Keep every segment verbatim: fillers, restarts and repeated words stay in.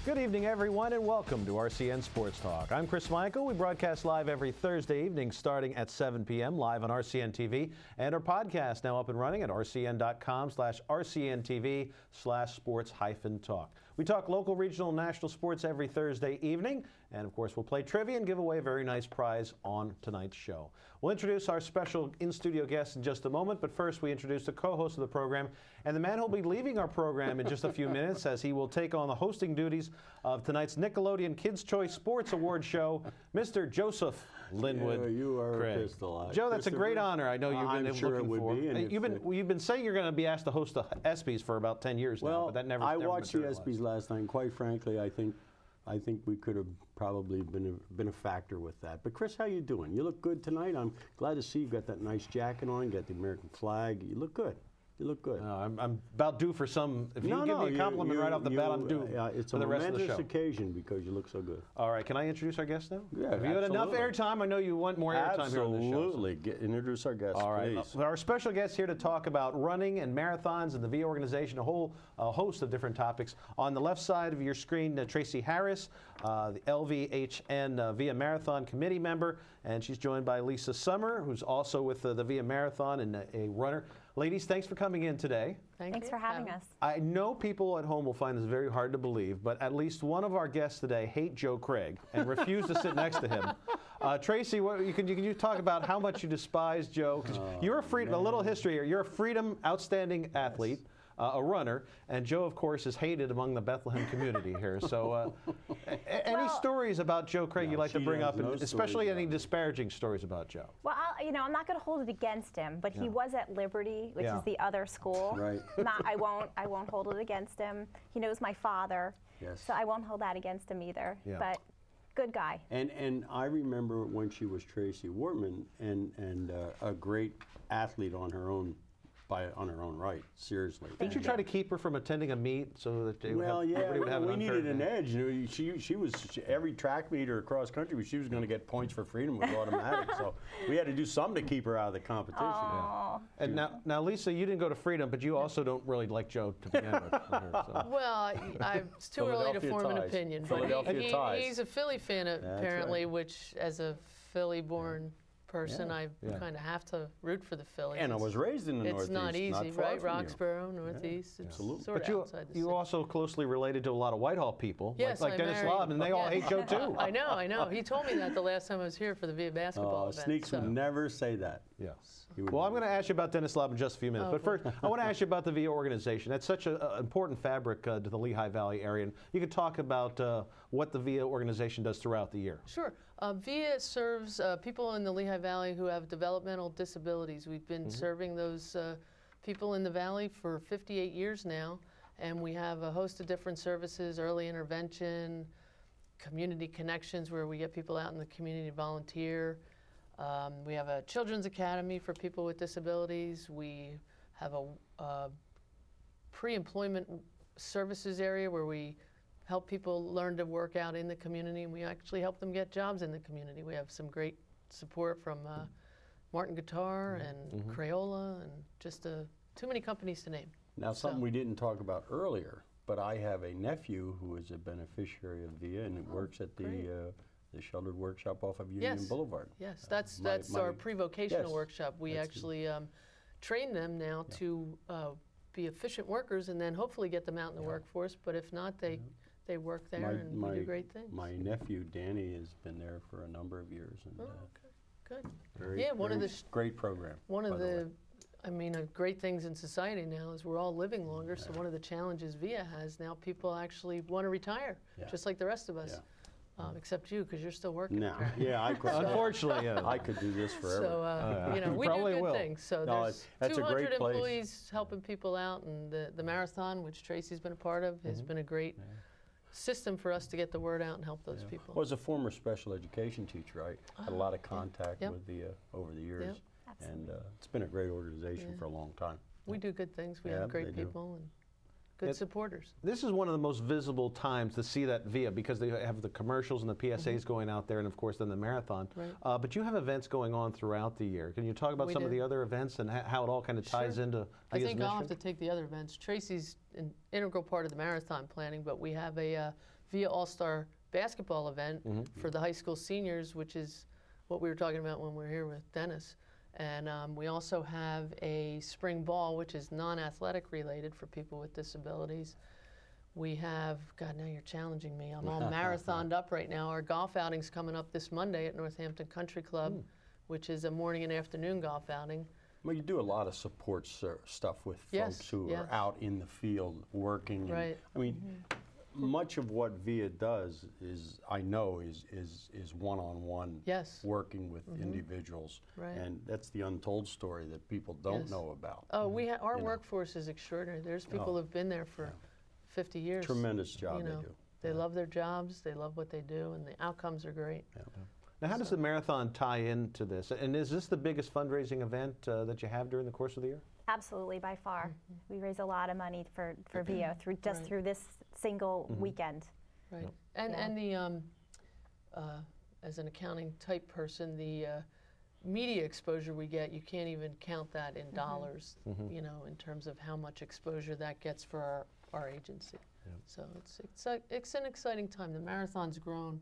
Good evening, everyone, and welcome to R C N Sports Talk. I'm Chris Michael. We broadcast live every Thursday evening starting at seven p m live on R C N T V, and our podcast now up and running at rcn.com slash rcntv slash sports hyphen talk. We talk local, regional, and national sports every Thursday evening, and of course we'll play trivia and give away a very nice prize on tonight's show. We'll introduce our special in-studio guest in just a moment, but first we introduce the co-host of the program, and the man who'll be leaving our program in just a few minutes as he will take on the hosting duties of tonight's Nickelodeon Kids' Choice Sports Award show, Mister Joseph Linwood. Yeah, you are Craig. a pistol. Joe, that's a great honor. I know you've I'm been sure looking it would for. Be, and you've been it, you've been saying you're going to be asked to host the ESPYs for about ten years well, now, but that never. I never watched the ESPYs last night. And quite frankly, I think I think we could have probably been a, been a factor with that. But Chris, how you doing? You look good tonight. I'm glad to see you got that nice jacket on. You got the American flag. You look good. You look good. No, I'm, I'm about due for some. If you no, give no, me a compliment you, right off the you, bat, I'm due uh, it's for a the rest of the show. momentous occasion because you look so good. All right, can I introduce our guest now? Yeah, Have you had enough airtime? I know you want more airtime here on this show. Absolutely. Get, introduce our guest, All right. please. Uh, our special guest here to talk about running and marathons and the V I A organization, a whole uh, host of different topics. On the left side of your screen, uh, Tracy Harris, uh, the L V H N uh, V I A Marathon Committee member, and she's joined by Lisa Summer, who's also with uh, the V I A Marathon and uh, a runner. Ladies, thanks for coming in today. Thank Thanks you. for having Um, us. I know people at home will find this very hard to believe, but at least one of our guests today hate Joe Craig and refuse to sit next to him. Uh, Tracy, what, you can, you can you talk about how much you despise Joe? Because oh, you're a freedom. A little history here. You're a freedom, outstanding athlete. Yes. Uh, a runner, and Joe, of course, is hated among the Bethlehem community here. So, uh, a- any well, stories about Joe Craig no, you'd like to bring up, no and especially any disparaging stories about Joe? Well, I'll, you know, I'm not going to hold it against him, but he Yeah. was at Liberty, which Yeah. is the other school. Right. Not, I won't. I won't hold it against him. He knows my father, Yes. so I won't hold that against him either. Yeah. But good guy. And and I remember when she was Tracy Wortman and and uh, a great athlete on her own by on her own right. Seriously. Didn't you try to keep her from attending a meet so that they would Well, have, yeah, everybody would have we an unfair needed an advantage? edge. You know, she she was she, every track meet or across country, she was going to get points for freedom with automatic. So we had to do something to keep her out of the competition. Oh. And now, now, Lisa, you didn't go to Freedom, but you also don't really like Joe to begin with. So. Well, I, I, it's too early to Philadelphia form an ties. opinion. But Philadelphia he, he, ties. he's a Philly fan, apparently, right. which, as a Philly-born person, Yeah. I Yeah. kind of have to root for the Phillies. And I was raised in the It's Northeast. not easy, far right? from you. Roxborough, Northeast. It's absolutely. sort But of you, outside the you city. also closely related to a lot of Whitehall people, Yes, like, like I Dennis married- Lobb, and they all yes. hate Joe too. I know, I know. He told me that the last time I was here for the V I A basketball Oh, event. Sneaks so. would never say that. Yeah. He would Well, I'm never. going to ask you about Dennis Lobb in just a few minutes. Oh, but first, I want to ask you about the V I A organization. That's such an important fabric uh, to the Lehigh Valley area. And you could talk about uh, what the V I A organization does throughout the year. Sure. Uh, V I A serves uh, people in the Lehigh Valley who have developmental disabilities. We've been mm-hmm. serving those uh, people in the valley for fifty-eight years now, and we have a host of different services, early intervention, community connections where we get people out in the community to volunteer. Um, we have a children's academy for people with disabilities. We have a uh, pre-employment services area where we help people learn to work out in the community, and we actually help them get jobs in the community. We have some great support from uh, Martin Guitar and mm-hmm. Crayola and just uh, too many companies to name. Now, something so. we didn't talk about earlier, but I have a nephew who is a beneficiary of V I A and Oh, works at the uh, the Sheltered Workshop off of Union yes. Boulevard. Yes, that's Uh, my- that's my- our pre-vocational yes, workshop. We that's actually um, train them now Yeah. to uh, be efficient workers and then hopefully get them out in the Yeah. workforce. But if not, they Yeah. they work there My- and my- we do great things. My nephew Danny has been there for a number of years, and Oh, uh, okay, good. very, Yeah, one of very the sh- great program. One by of the way. the, I mean, uh, great things in society now is we're all living longer. So Yeah. one of the challenges V I A has now, people actually want to retire, Yeah. just like the rest of us. Yeah. Um, except you, because you're still working. No, apparently. yeah, I could. Unfortunately, yeah. I could do this forever. So, uh, Oh, yeah. you know, You we do probably good will. things. So No, there's that's a great two hundred place. employees helping people out, and the, the marathon, which Tracy's been a part of, has Mhm. been a great system for us to get the word out and help those Yeah. people. Well, as a former special education teacher, I had a lot of contact Yep. with the uh, over the years, Yep. and uh, it's been a great organization Yeah. for a long time. We do good things. We Yeah, have great they do. people and good It- supporters. This is one of the most visible times to see that V I A because they have the commercials and the P S As going out there, and of course then the marathon. Right. Uh, but you have events going on throughout the year. Can you talk about We some of do. the other events and ha- how it all kind of ties Sure. into I V I A's think I'll have to mission? take the other events. Tracy's an integral part of the marathon planning, but we have a uh, Via All-Star basketball event for the high school seniors, which is what we were talking about when we were here with Dennis. And um, we also have a spring ball, which is non-athletic related for people with disabilities. We have, God, now you're challenging me. I'm all marathoned up right now. Our golf outing's coming up this Monday at Northampton Country Club, mm. which is a morning and afternoon golf outing. Well, you do a lot of support ser- stuff with yes, folks who yes. are out in the field working. And, right. I mean, mm-hmm. much of what V I A does is, I know, is is is one-on-one yes. working with mm-hmm. individuals, right. and that's the untold story that people don't yes. know about. Oh, we ha- our you workforce know. is extraordinary. There's people oh. who've been there for yeah. fifty years. Tremendous job you know, they do. They yeah. love their jobs. They love what they do, and the outcomes are great. Yeah. Now, how does the marathon tie into this? And is this the biggest fundraising event uh, that you have during the course of the year? Absolutely, by far. Mm-hmm. We raise a lot of money for, for V I A through just right. through this single mm-hmm. weekend. Right. Yep. And yeah. and the um, uh, as an accounting type person, the uh, media exposure we get, you can't even count that in mm-hmm. dollars. Mm-hmm. You know, in terms of how much exposure that gets for our, our agency. Yep. So it's it's a, it's an exciting time. The marathon's grown.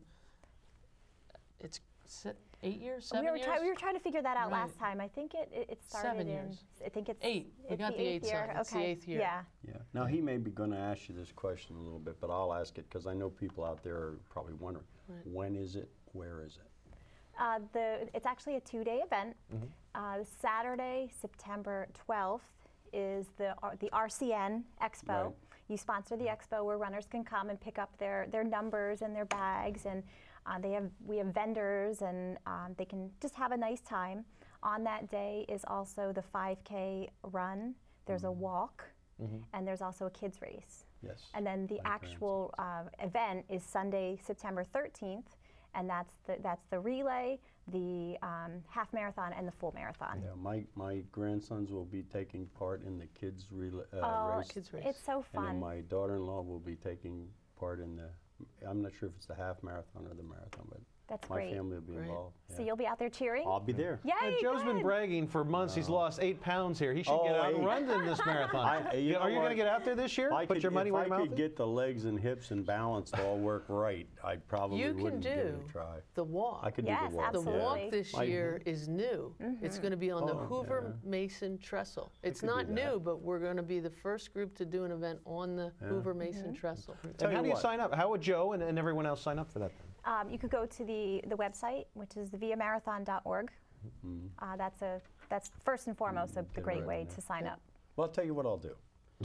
It's eight years, seven we were years. Try, we were trying to figure that out right. last time. I think it it, it started seven in. Years. I think it's eight. We it's got the, the eighth eight year. side. It's okay. the eighth year. Yeah. Yeah. Now he may be going to ask you this question a little bit, but I'll ask it because I know people out there are probably wondering, right. when is it? Where is it? Uh, the it's actually a two-day event. Mm-hmm. Uh, Saturday, September twelfth, is the uh, the R C N Expo. Right. You sponsor the expo where runners can come and pick up their their numbers and their bags, and uh, they have we have vendors, and um, they can just have a nice time. On that day is also the five K run. There's mm-hmm. a walk, mm-hmm. and there's also a kids race. Yes. And then the My actual uh, event is Sunday, September thirteenth, and that's the that's the relay, the um, half marathon, and the full marathon. Yeah, my my grandsons will be taking part in the kids relay, uh, oh, race. Kids race. It's so fun. And then my daughter-in-law will be taking part in the, I'm not sure if it's the half marathon or the marathon, but That's my great. family will be Great. involved. So yeah. you'll be out there cheering? I'll be there. Yay, Yeah, Joe's good. been bragging for months. He's lost eight pounds here. He should Oh, get out and eight. run in this marathon. I- you Are know you going what? to get out there this year? If I Put could, your money if where I your mouth could is? get the legs and hips and balance to all work right, I probably You can wouldn't give it do a try. the walk. I could Yes, do the walk. The absolutely. walk this I- year is new. Mm-hmm. It's going to be on the Oh, Hoover yeah. Mason Trestle. It's could do not that. new, but we're going to be the first group to do an event on the Yeah. Hoover Mason Trestle. Tell And how you do you what. sign up? How would Joe and, and everyone else sign up for that then? Um, you could go to the, the website, which is the via marathon dot org. Mm-hmm. Uh, that's a that's first and foremost a, a Get great right way in there. to sign up. Well, I'll tell you what I'll do.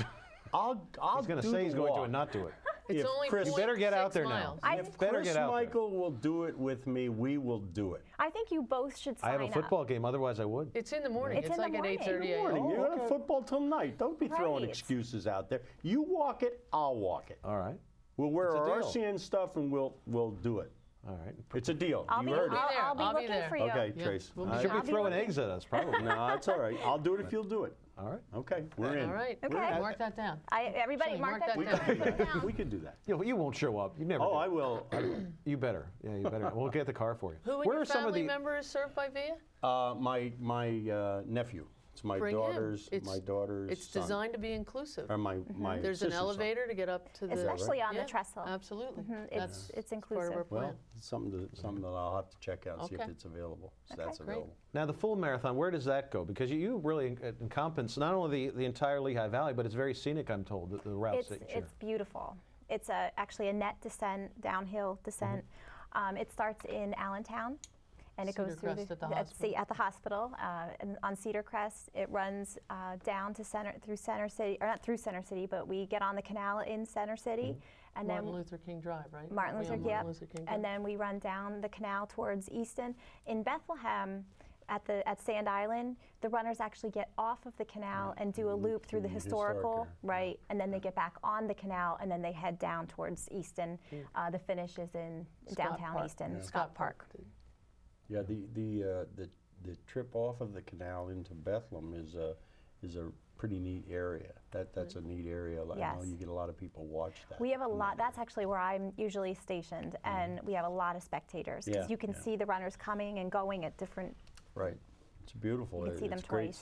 I'll, I'll He's going to do say the he's going to walk. and not do it. It's If only Chris- You better get out there now. miles. I- If better Chris get out there. Michael will do it with me, we will do it. I think you both should I sign have a football up. game, otherwise I would. It's in the morning. It's It's, in the like at morning. eight thirty Good a m. morning. Oh, You're okay. on football till night. Don't be throwing Right. excuses out there. You walk it, I'll walk it. All right. We'll wear It's a our deal. R C N stuff and we'll we'll do it. All right. It's a deal. I'll you be, heard I'll, there. I'll be I'll be looking there. for it. you. Okay, Yeah, Trace. we'll be I- She'll I'll be be throwing looking. eggs at us, probably. no, it's all right. I'll do it if you'll do it. All right. Okay, we're in. All right. Okay. Mark that down. I, everybody, Shelley, mark, mark that, that down. down. Put it down. We could do that. You, you won't show up. You never Oh, do. I will. I will. You better. Yeah, you better. We'll get the car for you. Who in Where your are some of family the member is served by Via? Uh, my my uh, nephew. It's my Bring him. daughter's. It's- my daughter's. It's son. designed to be inclusive. Or my my. There's an sister's son. elevator to get up to the. Especially on Yeah, the trestle. Absolutely. Mhm, That's It's, it's part of our inclusive. plan. Well, it's something to, something that I'll have to check out and see if Okay. it's available. So Okay. that's Great. available. Now, the full marathon, where does that go? Because you, you really en- encompass not only the, the entire Lehigh Valley, but it's very scenic, I'm told, the, the routes It's, that you share. it's beautiful. It's a, actually a net descent, downhill descent. Um, it starts in Allentown, and it Cedar goes through Crest at the at, hospital. sea- at the hospital. Uh, and on Cedar Crest, it runs uh, down to center through Center City, or not through Center City, but we get on the canal in Center City, and Martin then Luther King Drive, right? Martin We Luther, on yep. Martin Luther King Drive. And then we run down the canal towards Easton. In Bethlehem, at the at Sand Island, the runners actually get off of the canal and do a loop through the the historical, historic area. right? And then they get back on the canal, and then they head down towards Easton. Uh, the finish is in Scott downtown Park. Easton, Yeah. Scott Park. Yeah, the the uh, the the trip off of the canal into Bethlehem is a is a pretty neat area. That that's a neat area. I know Yes. you get a lot of people watch that. We have a from lot. that That's actually where I'm usually stationed, and we have a lot of spectators because Yeah, you can yeah. see the runners coming and going at different. Right. It's beautiful. You can It- see them it's great twice. setup.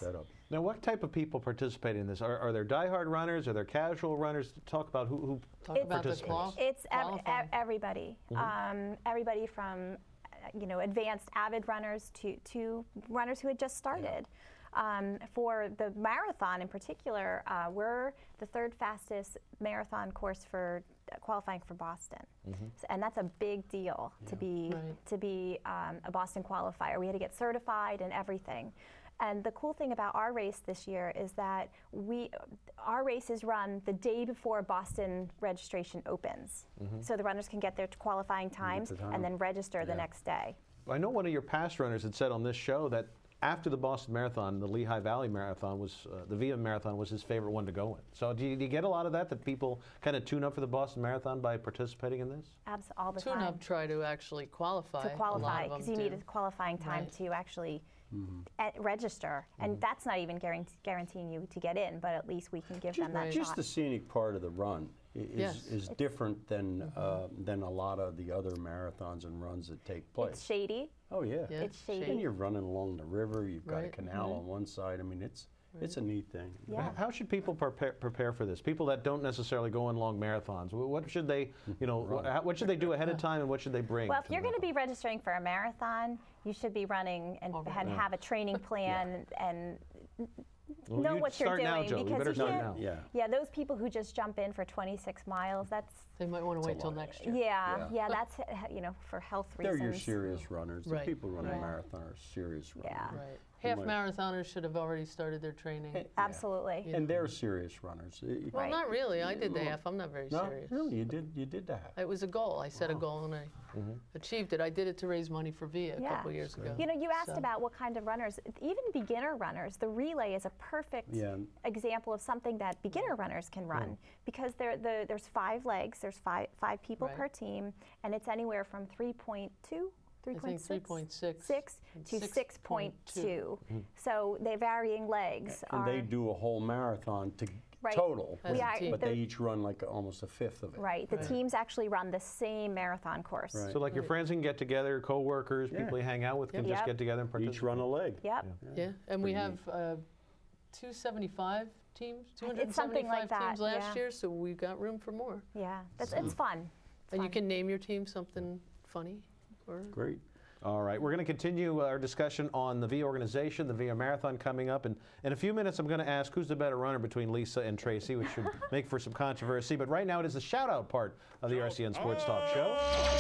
Now, what type of people participate in this? Are, are there diehard runners? Are there casual runners? Talk about who, who Talk It's- about the participates. qual- It's ev- qualifying. ev- everybody. Um, everybody from, uh, you know, advanced avid runners to, to runners who had just started. Um, for the marathon in particular, uh, we're the third fastest marathon course for uh, qualifying for Boston, so, and that's a big deal to be Right. to be um, a Boston qualifier. We had to get certified and everything. And the cool thing about our race this year is that we, our race is run the day before Boston registration opens. So the runners can get their qualifying times the time. and then register the Yeah. next day. I know one of your past runners had said on this show that after the Boston Marathon, the Lehigh Valley Marathon was, uh, the V M Marathon was his favorite one to go in. So do you, do you get a lot of that, that people kind of tune up for the Boston Marathon by participating in this? Abs- all the Tune time. up, try to actually qualify. To qualify, because because you need a qualifying time Right. to actually at register. And that's not even guarant- guaranteeing you to get in, but at least we can give them that Right. Just shot. the scenic part of the run i- is, Yes. is different than uh, than a lot of the other marathons and runs that take place. It's shady. Oh yeah. Yeah, It's shady. And you're running along the river. You've got a Right. canal on one side. I mean, it's it's a neat thing. Yeah. H- How should people prepare, prepare for this? People that don't necessarily go on long marathons, wh- what should they, you know, wh- how- what should they do ahead of time and what should they bring? Well, if to you're the going to be registering for a marathon, you should be running and, Already. and have a training plan and Well, know you what you're start doing now, Joe. You because better you start can't. now. Yeah. Yeah, those people who just jump in for twenty-six miles, that's They might want to wait till lot. next year. yeah, Yeah. yeah, that's uh, you know for health They're reasons. your serious runners. The Right. people running Yeah. a marathon are serious runners. Yeah. Right. Half might- marathoners should have already started their training. Yeah. Absolutely. And they're serious runners. Uh, Well, Right. not really. I did the Well, half. I'm not very No, serious. really, you did you did that. It was a goal. I set a goal and I achieved it. I did it to raise money for V I A a Yeah. couple years ago. You know, you asked So- about what kind of runners, even beginner runners. The relay is a perfect Yeah. example of something that beginner runners can run because there, the, there's five legs, there's five five people Right. per team, and it's anywhere from three point two, I think three point six. six and to six six point two. So they're varying legs. And are, they do a whole marathon to Right. total, As We a are- team. but the- they each run like almost a fifth of it. right. The Right. teams actually run the same marathon course. Right. So like your friends can get together, co-workers, Yeah. people you hang out with can Yep. just get together and participate. Each run a leg. Yep. Yeah, and we pretty have uh, two seventy-five teams, It's something like 275 that, teams last yeah. year, so we've got room for more. Yeah. That's, it's fun. It's And you fun. can name your team something funny. Or Great. All right, we're going to continue our discussion on the V organization, the V R Marathon coming up. And in a few minutes, I'm going to ask who's the better runner between Lisa and Tracy, which should make for some controversy. But right now, it is the shout-out part of the R C N Sports Talk Show.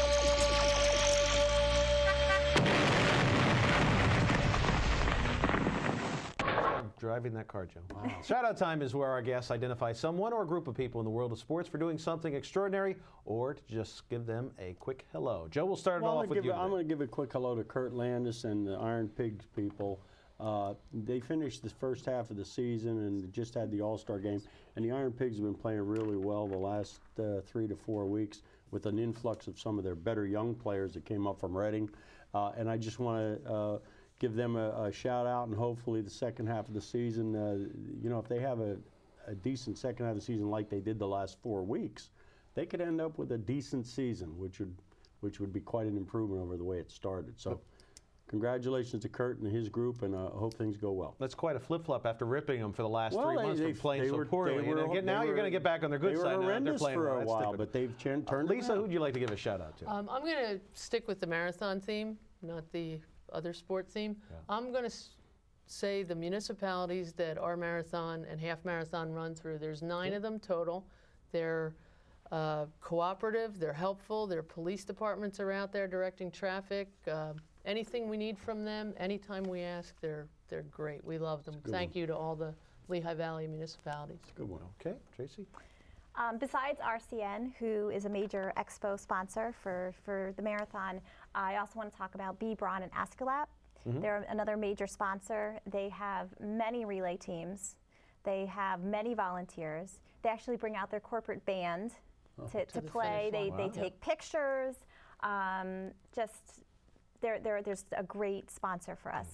I'm driving that car, Joe. Shout-out time is where our guests identify someone or a group of people in the world of sports for doing something extraordinary or to just give them a quick hello. Joe, we'll start it Well, off I'm with gonna you. give, I'm today. going to give a quick hello to Kurt Landis and the Iron Pigs people. Uh, they finished the first half of the season and just had the All-Star game. And the Iron Pigs have been playing really well the last uh, three to four weeks with an influx of some of their better young players that came up from Reading. Uh, and I just want to uh, give them a, a shout out, and hopefully the second half of the season, uh, you know, if they have a, a decent second half of the season like they did the last four weeks, they could end up with a decent season, which would which would be quite an improvement over the way it started. So congratulations to Kurt and his group, and I uh, hope things go well. That's quite a flip-flop after ripping them for the last Well, three they- months they- for playing they so were- poorly. they And were- again, they now you're were- going to get back on their good they side. were now that they're horrendous playing for well. a That's while, different. but they've ch- turned Lisa, around. who'd you like to give a shout-out to? Um, I'm going to stick with the marathon theme, not the other sport theme. I'm going to s- say the municipalities that our marathon and half marathon run through. There's nine of them total. They're uh, cooperative, they're helpful, their police departments are out there directing traffic. Uh, anything we need from them, anytime we ask, they're, they're great. We love them. good Thank one. you to all the Lehigh Valley municipalities. Good one. Okay, Tracy? Um, besides R C N, who is a major expo sponsor for, for the marathon, I also want to talk about B. Braun and Ascalap. They're another major sponsor. They have many relay teams. They have many volunteers. They actually bring out their corporate band to, to the play. finish They, line. they Wow. take pictures. Um, just, they're, they're, there's a great sponsor for us.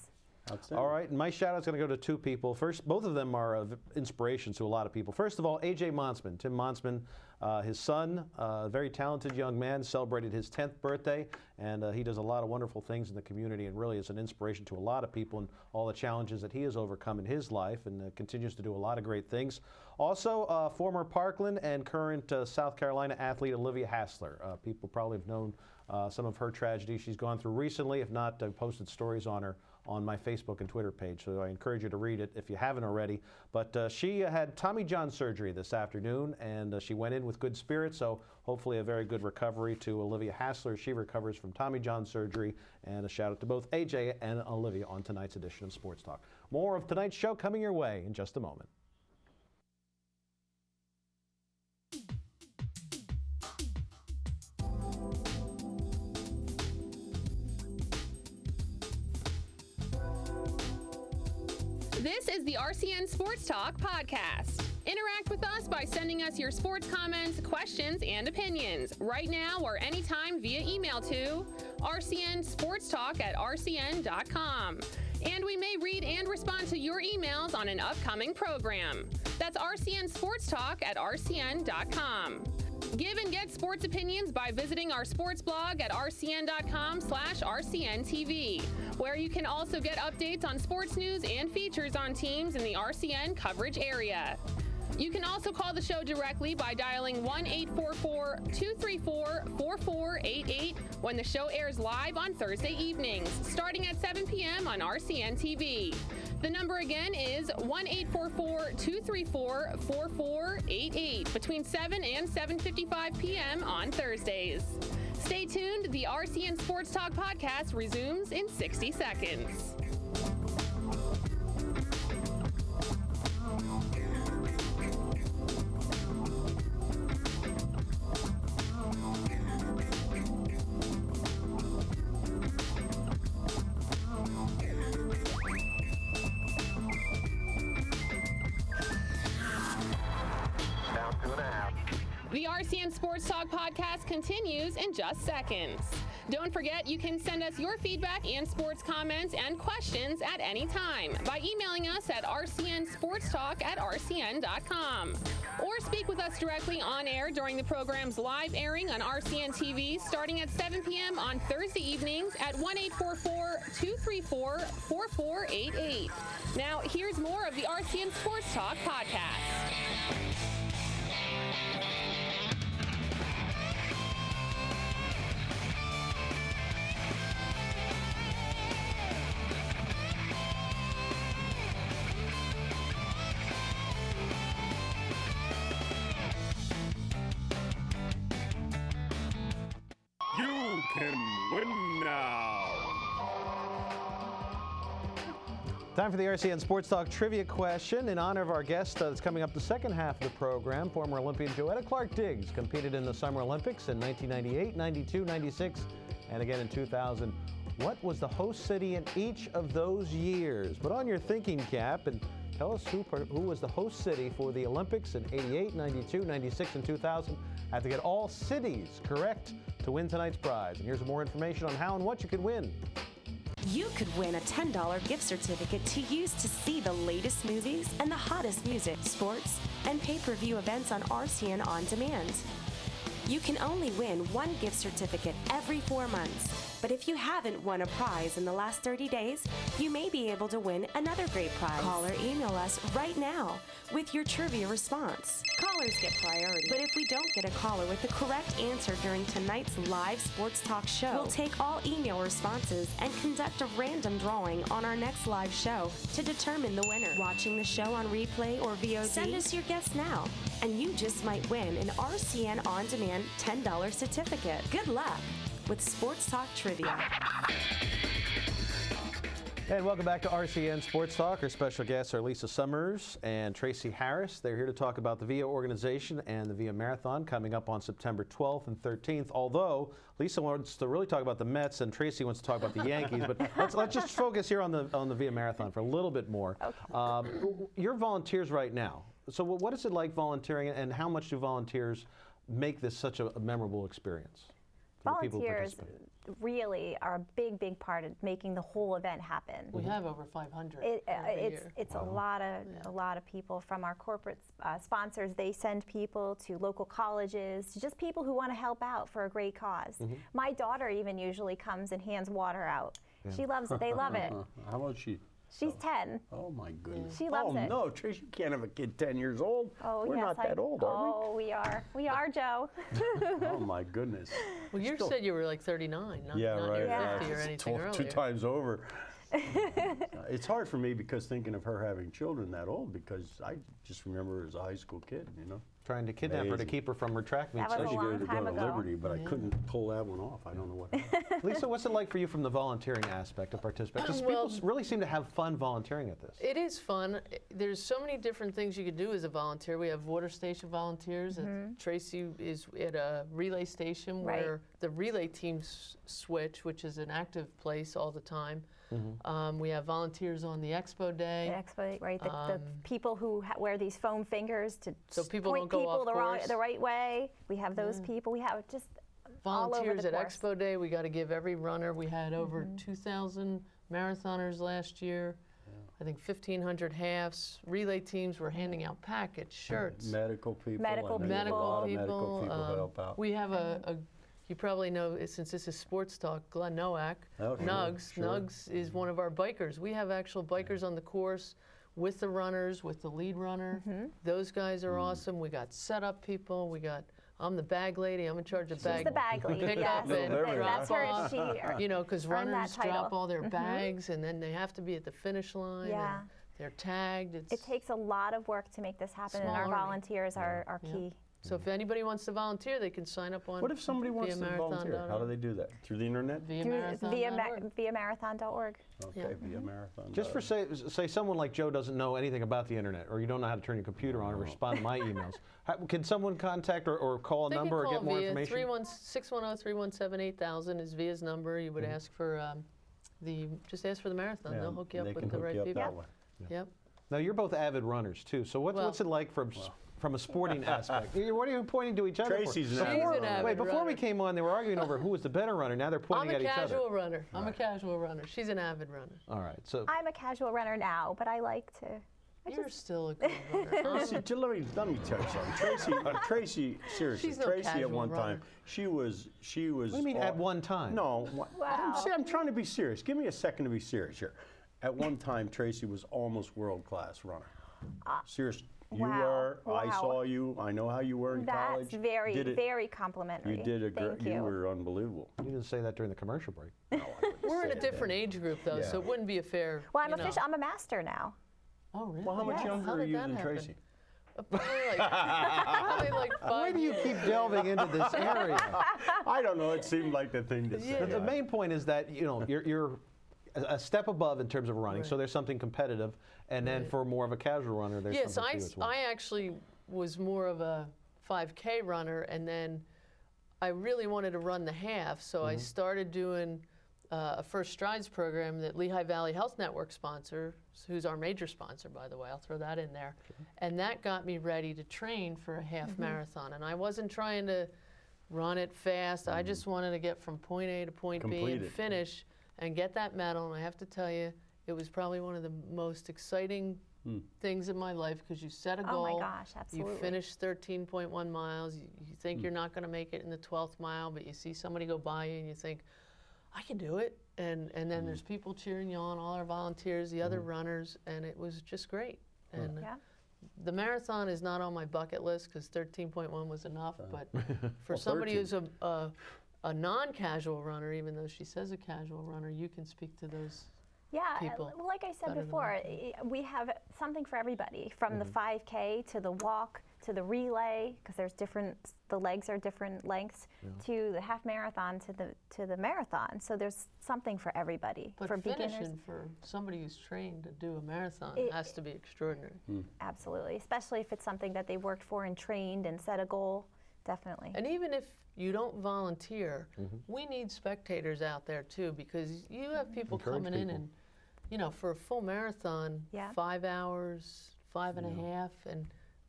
Outstanding. All right, and my shout-out's going to go to two people. First, both of them are of inspiration to a lot of people. First of all, A J Monsman. Tim Monsman, uh, his son, a uh, very talented young man, celebrated his tenth birthday, and uh, he does a lot of wonderful things in the community and really is an inspiration to a lot of people and all the challenges that he has overcome in his life, and uh, continues to do a lot of great things. Also, uh, former Parkland and current uh, South Carolina athlete Olivia Hassler. Uh, people probably have known uh, some of her tragedies she's gone through recently. If not, I've posted stories on her on my Facebook and Twitter page, so I encourage you to read it if you haven't already. But uh, she uh, had Tommy John surgery this afternoon, and uh, she went in with good spirits, so hopefully a very good recovery to Olivia Hassler. She recovers from Tommy John surgery, and a shout out to both A J and Olivia on tonight's edition of Sports Talk. More of tonight's show coming your way in just a moment. This is the R C N Sports Talk podcast. Interact with us by sending us your sports comments, questions, and opinions right now or anytime via email to r c n sports talk at r c n dot com. And we may read and respond to your emails on an upcoming program. That's R C N Sports Talk at r c n dot com. Give and get sports opinions by visiting our sports blog at r c n dot com slash r c n t v, where you can also get updates on sports news and features on teams in the R C N coverage area. You can also call the show directly by dialing one eight four four, two three four, four four eight eight when the show airs live on Thursday evenings, starting at seven p m on R C N T V. The number again is one eight four four, two three four, four four eight eight between seven and seven fifty-five p m on Thursdays. Stay tuned. The R C N Sports Talk podcast resumes in sixty seconds. The R C N Sports Talk podcast continues in just seconds. Don't forget, you can send us your feedback and sports comments and questions at any time by emailing us at r c n sports talk at r c n dot com. Or speak with us directly on air during the program's live airing on R C N T V starting at seven p m on Thursday evenings at one eight four four, two three four, four four eight eight. Now, here's more of the R C N Sports Talk podcast. You can win now. Time for the R C N Sports Talk trivia question. In honor of our guest uh, that's coming up the second half of the program, former Olympian Joetta Clark-Diggs competed in the Summer Olympics in nineteen ninety-eight, ninety-two, ninety-six, and again in two thousand. What was the host city in each of those years? Put on your thinking cap and tell us who, who was the host city for the Olympics in eighty-eight, ninety-two, ninety-six, and two thousand. Have to get all cities correct to win tonight's prize. And here's more information on how and what you can win. You could win a ten dollar gift certificate to use to see the latest movies and the hottest music, sports, and pay-per-view events on R C N On Demand. You can only win one gift certificate every four months. But if you haven't won a prize in the last thirty days, you may be able to win another great prize. Call or email us right now with your trivia response. Callers get priority. But if we don't get a caller with the correct answer during tonight's live sports talk show, we'll take all email responses and conduct a random drawing on our next live show to determine the winner. Watching the show on replay or V O D? Send us your guess now, and you just might win an R C N On Demand ten dollar certificate. Good luck with Sports Talk Trivia. And welcome back to R C N Sports Talk. Our special guests are Lisa Summers and Tracy Harris. They're here to talk about the V I A organization and the V I A Marathon coming up on September twelfth and thirteenth. Although Lisa wants to really talk about the Mets and Tracy wants to talk about the Yankees, but let's let's just focus here on the on the V I A Marathon for a little bit more. Okay. Um, you're volunteers right now. So what is it like volunteering, and how much do volunteers make this such a, a memorable experience? for the people who Volunteers participate? really are a big, big part of making the whole event happen. We have over five hundred It, uh, every it's year. it's a lot of a lot of people from our corporate uh, sponsors. They send people to local colleges, to just people who want to help out for a great because My daughter even usually comes and hands water out. She loves it. They love it. How old is she? She's ten. Oh my goodness. She loves oh it. no, Tracy, you can't have a kid ten years old. Oh We're yes, not I- that old, are Oh, we are. We are, Joe. we? Oh my goodness. Well, you Still- said you were like thirty-nine, not, Yeah, not right. near Yeah. fifty or It's anything two, earlier. two times over. Uh, it's hard for me because thinking of her having children that old, because I just remember her as a high school kid, you know. Trying to kidnap her to Amazing. keep her from her track meet That was a session. She long to time go to ago. Liberty, but I couldn't pull that one off. I don't know what happened. Lisa, what's it like for you from the volunteering aspect of participating? Because Well- people s- really seem to have fun volunteering at this. It is fun. There's so many different things you could do as a volunteer. We have water station volunteers. and Tracy is at a relay station Right. where the relay teams switch, which is an active place all the time. Um, we have volunteers on the Expo Day. The expo, right? The, the Um, people who ha- wear these foam fingers to So s- people point don't go people off the, wrong, course. the right way. We have those people. We have just all over Volunteers the at course. Expo Day. We got to give every runner. We had over two thousand marathoners last year. I think fifteen hundred halves. Relay teams were handing out packets, shirts. Medical people. Medical I know a medical lot of people. medical people um, help out. We have a, a, you probably know, uh, since this is sports talk, Glenn Nowak, Oh, sure, Nugs. sure. Nugs is one of our bikers. We have actual bikers on the course with the runners, with the lead runner. Those guys Mm. are awesome. We got setup people. We got, I'm the bag lady. I'm in charge of She's bag the bag lady. pick Yes, up and Little Th- drop that's her. off. She, You know, because Earned that runners drop title. all their bags and then they have to be at the finish line. Yeah. And they're tagged. It's, it takes a lot of work to make this happen, and Small our army. volunteers are, are Yeah. key. so if anybody wants to volunteer, they can sign up on What if somebody wants to via volunteer? marathon How do dot org. they do that? Through the internet? Via Through- marathon via, dot ma- org. via marathon dot org. Okay, Yeah. via marathon. Just for say, say someone like Joe doesn't know anything about the internet, or you don't know how to turn your computer on or respond to my emails. How, can someone contact or, or call a They number can or call get more via information? six one zero, three one seven, eight thousand is Via's number. You would ask for um, the, just ask for the marathon. Yeah, They'll hook you they up with can the hook right you up people. that way. Yep. Now you're both avid runners too. So what's Well- what's it like from s from a sporting aspect? You- What are you pointing to each other Tracy's for? an She's avid an runner. avid Wait, before we runner. came on, they were arguing over who was the better runner. Now they're I'm pointing a at each other. casual runner. I'm a casual runner. She's an avid runner. All right. So I'm a casual runner now, but I like to. I You're just, still a good runner. Tracy, j- let me let me tell you something. Tracy, uh, Tracy, seriously, She's no Tracy at casual one runner. time, she was she was. what do you mean all- at one time? No, wha- I'm, Wow. see, I'm trying to be serious. Give me a second to be serious here. At one time, Tracy was almost world class runner. Serious. You wow, were. I wow. saw you. I know how you were in that's college. very, Did it- very complimentary. You did a great. Thank you. You were unbelievable. You didn't say that during the commercial break. No, I wouldn't We're in say a different that. age group, though, so Yeah. it wouldn't be a fair. Well, I'm you know. official. I'm a master now. Oh, really? Well, how much Yes. younger How are did you that than happen? Tracy? Uh, Probably like, probably like Why five do you years. keep delving into this area? I don't know. It seemed like the thing to say. Yeah. The main point is that you know you're, you're a a step above in terms of running, so Right. there's something competitive, and then Right. for more of a casual runner, there's Yes, something I, too s- as well. I actually was more of a five K runner, and then I really wanted to run the half, so I started doing uh, a First Strides program that Lehigh Valley Health Network sponsors, who's our major sponsor, by the way. I'll throw that in there. And that got me ready to train for a half marathon. And I wasn't trying to run it fast. I just wanted to get from point A to point B Complete and it. finish and get that medal. And I have to tell you, it was probably one of the most exciting things in my life because you set a Oh goal. my gosh, absolutely. You finish thirteen point one miles. You, you think you're not going to make it in the twelfth mile, but you see somebody go by you and you think, I can do it. And and then there's people cheering you on, all our volunteers, the other runners, and it was just great. And Yeah. the marathon is not on my bucket list because thirteen point one was enough. But for Well, somebody thirteen. who's a, a, a non-casual runner, even though she says a casual runner, you can speak to those. Yeah, uh, people well, like I said better than before, I i- we have something for everybody, from the five K to the walk to the relay, because there's different, the legs are different lengths, to the half marathon to the to the marathon. So there's something for everybody. But for beginners, finishing for somebody who's trained to do a marathon It- has to be extraordinary. absolutely, especially if it's something that they worked for and trained and set a goal. Definitely. And even if you don't volunteer, Mm-hmm. we need spectators out there too, because you have people Encourage coming in people. and, you know, for a full marathon, Yeah. five hours, five and a half, and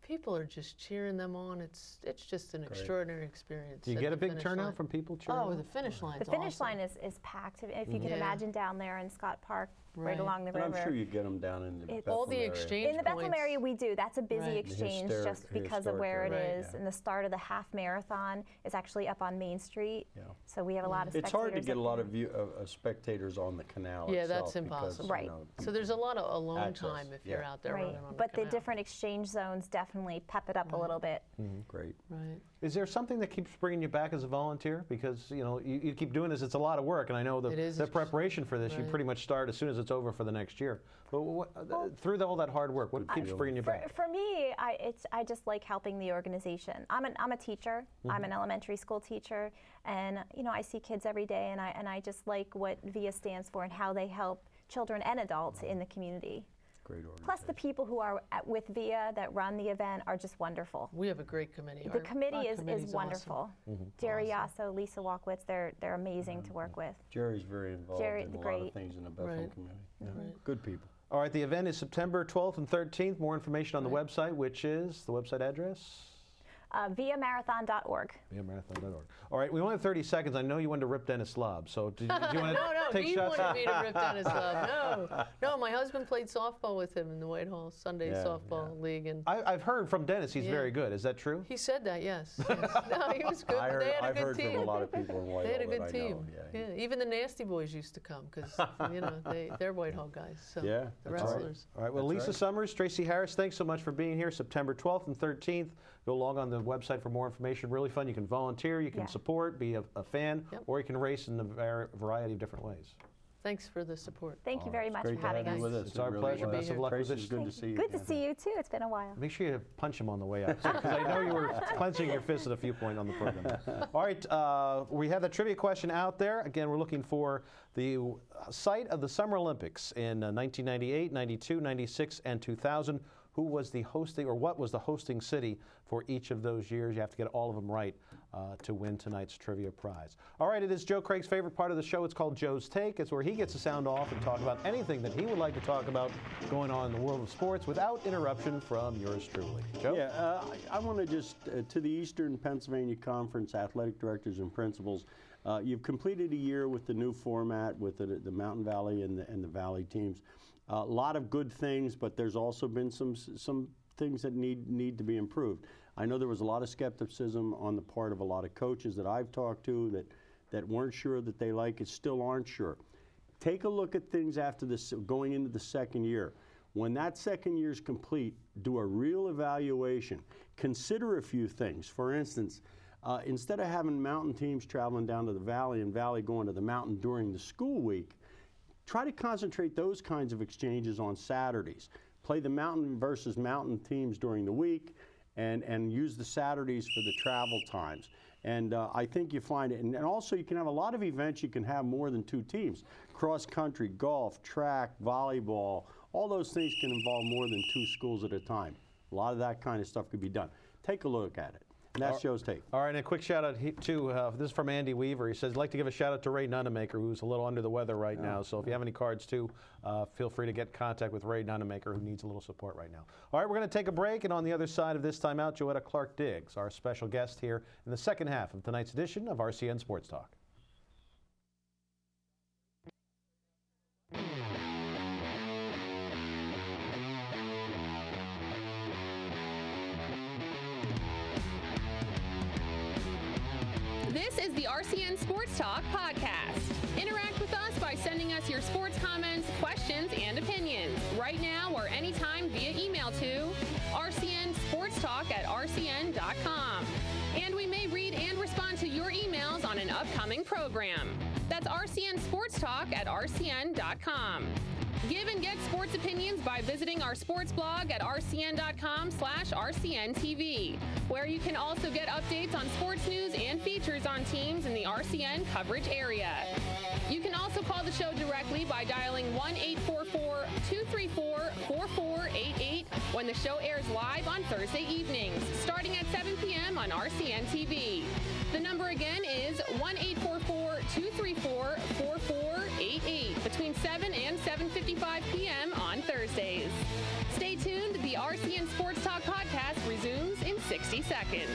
People are just cheering them on. It's it's just an extraordinary experience. Do you at get the a big finish turnout line. from people cheering? Oh, on? the finish line. The finish line is, is packed. If you can Yeah. imagine down there in Scott Park, right, Right. along the And river. I'm sure you get them down in the It- Bethlehem All the area. exchange In the Bethlehem points. area, we do. That's a busy Right. The exchange historic- just because of historic where it area. is. Right. And the start of the half marathon is actually up on Main Street. Yeah. So we have a lot of It's spectators. hard to get a up lot there. of view, uh, uh, spectators on the canal Yeah, itself that's impossible. because, Right. you know, So there's a lot of alone Access, time if you're yeah. out there Right. running on But the the canal. different exchange zones definitely pep it up a little bit. great. Right. Is there something that keeps bringing you back as a volunteer? Because you know you, you keep doing this; it's a lot of work, and I know the, It is. the preparation for this. You Right. pretty much start as soon as it's over for the next year. But what, uh, through the, all that hard work, what keeps bringing you For, back? for me, I, it's, I just like helping the organization. I'm, an, I'm a teacher. I'm an elementary school teacher, and you know I see kids every day, and I and I just like what V I A stands for and how they help children and adults in the community. Great organization. Plus, the people who are at, with V I A that run the event are just wonderful. We have a great committee. The Our- committee our is, committee's is awesome. wonderful. Jerry Yasso, Lisa Walkwitz, they're they're amazing to work with. Jerry's very involved Jerry, in a the lot great. of things in the Bethlehem Right. community. Yeah. Right. Good people. All right, the event is September twelfth and thirteenth. More information on the website, which is the website address. Uh, via marathon dot org. via marathon dot org. All right, we only have thirty seconds. I know you wanted to rip Dennis Lobb, so do, do you want to No, no, take he shots? wanted me to rip Dennis Love. No, no, my husband played softball with him in the Whitehall Sunday Yeah, Softball League, and I, I've heard from Dennis he's Yeah. very good. Is that true? he said that. Yes. yes. No, he was good. I but heard, they had a I've good heard team. from a lot of people in Whitehall They had a that good I team. know. Yeah, Yeah, even the Nasty Boys used to come because you know they they're Whitehall guys. So Yeah, the that's right. wrestlers. All right, well, That's Lisa right. Summers, Tracy Harris, thanks so much for being here. September twelfth and thirteenth. Go log on the website for more information. Really fun. You can volunteer, you can Yeah. support, be a, a fan, Yep. or you can race in a var- variety of different ways. Thanks for the support. Thank you very much Great for to having have you us. with us. It's It our really pleasure. was. Best of luck with Tracy, it's this. good to see you. Good to again. see you too. It's been a while. Make sure you punch him on the way out, because I know you were clenching your fist at a few points on the program. All right, uh, we have the trivia question out there. Again, we're looking for the uh, site of the Summer Olympics in uh, nineteen ninety-eight, ninety-two, ninety-six, and two thousand. Who was the hosting, or what was the hosting city for each of those years? You have to get all of them right uh, to win tonight's trivia prize. All right, it is Joe Craig's favorite part of the show. It's called Joe's Take. It's where he gets to sound off and talk about anything that he would like to talk about going on in the world of sports without interruption from yours truly. Joe? Yeah, uh, I, I want to just, uh, to the Eastern Pennsylvania Conference athletic directors and principals, uh, you've completed a year with the new format with the, the Mountain Valley and the, and the Valley teams. A uh, lot of good things, but there's also been some some things that need need to be improved. I know there was a lot of skepticism on the part of a lot of coaches that I've talked to that, that weren't sure that they like it, still aren't sure. Take a look at things after this, going into the second year. When that second year is complete, do a real evaluation. Consider a few things. For instance, uh, instead of having mountain teams traveling down to the valley and valley going to the mountain during the school week, try to concentrate those kinds of exchanges on Saturdays. Play the mountain versus mountain teams during the week and, and use the Saturdays for the travel times. And uh, I think you find it. And, and also you can have a lot of events you can have more than two teams. Cross country, golf, track, volleyball, all those things can involve more than two schools at a time. A lot of that kind of stuff could be done. Take a look at it. And that's Joe's take. All right, and a quick shout out he, to, uh, this is from Andy Weaver. He says, I'd like to give a shout out to Ray Nunemaker, who's a little under the weather right now. So if you have any cards too, uh, feel free to get in contact with Ray Nunemaker, who needs a little support right now. All right, we're going to take a break, and on the other side of this timeout, Joetta Clark-Diggs, our special guest here in the second half of tonight's edition of R C N Sports Talk. This is the R C N Sports Talk podcast. Interact with us by sending us your sports comments, questions, and opinions right now or anytime via email to R C N Sports Talk at R C N dot com. And we may read and respond to your emails on an upcoming program. That's R C N Sports Talk at R C N dot com. Give and get sports opinions by visiting our sports blog at R C N dot com slash R C N T V, where you can also get updates on sports news and features on teams in the R C N coverage area. You can also call the show directly by dialing one eight four four, two three four, four four eight eight when the show airs live on Thursday evenings, starting at seven p m on R C N T V. The number again is one eight four four, two three four, four four eight eight between seven and seven fifty-five p m on Thursdays. Stay tuned. The The R C N Sports Talk podcast resumes in sixty seconds.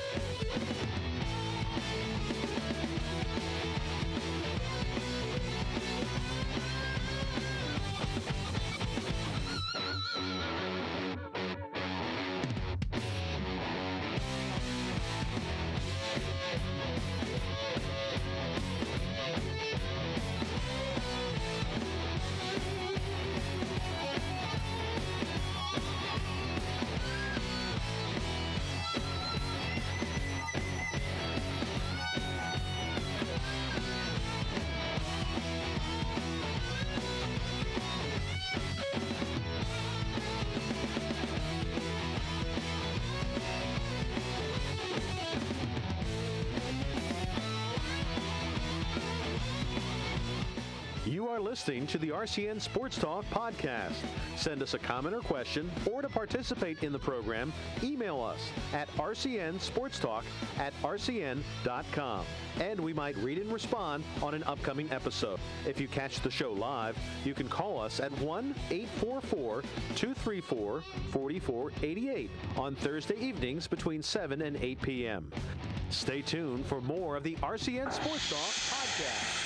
You are listening to the R C N Sports Talk podcast. Send us a comment or question, or to participate in the program, email us at r c n sports talk at r c n dot com, and we might read and respond on an upcoming episode. If you catch the show live, you can call us at one eight four four, two three four, four four eight eight on Thursday evenings between seven and eight p.m. Stay tuned for more of the R C N Sports Talk podcast.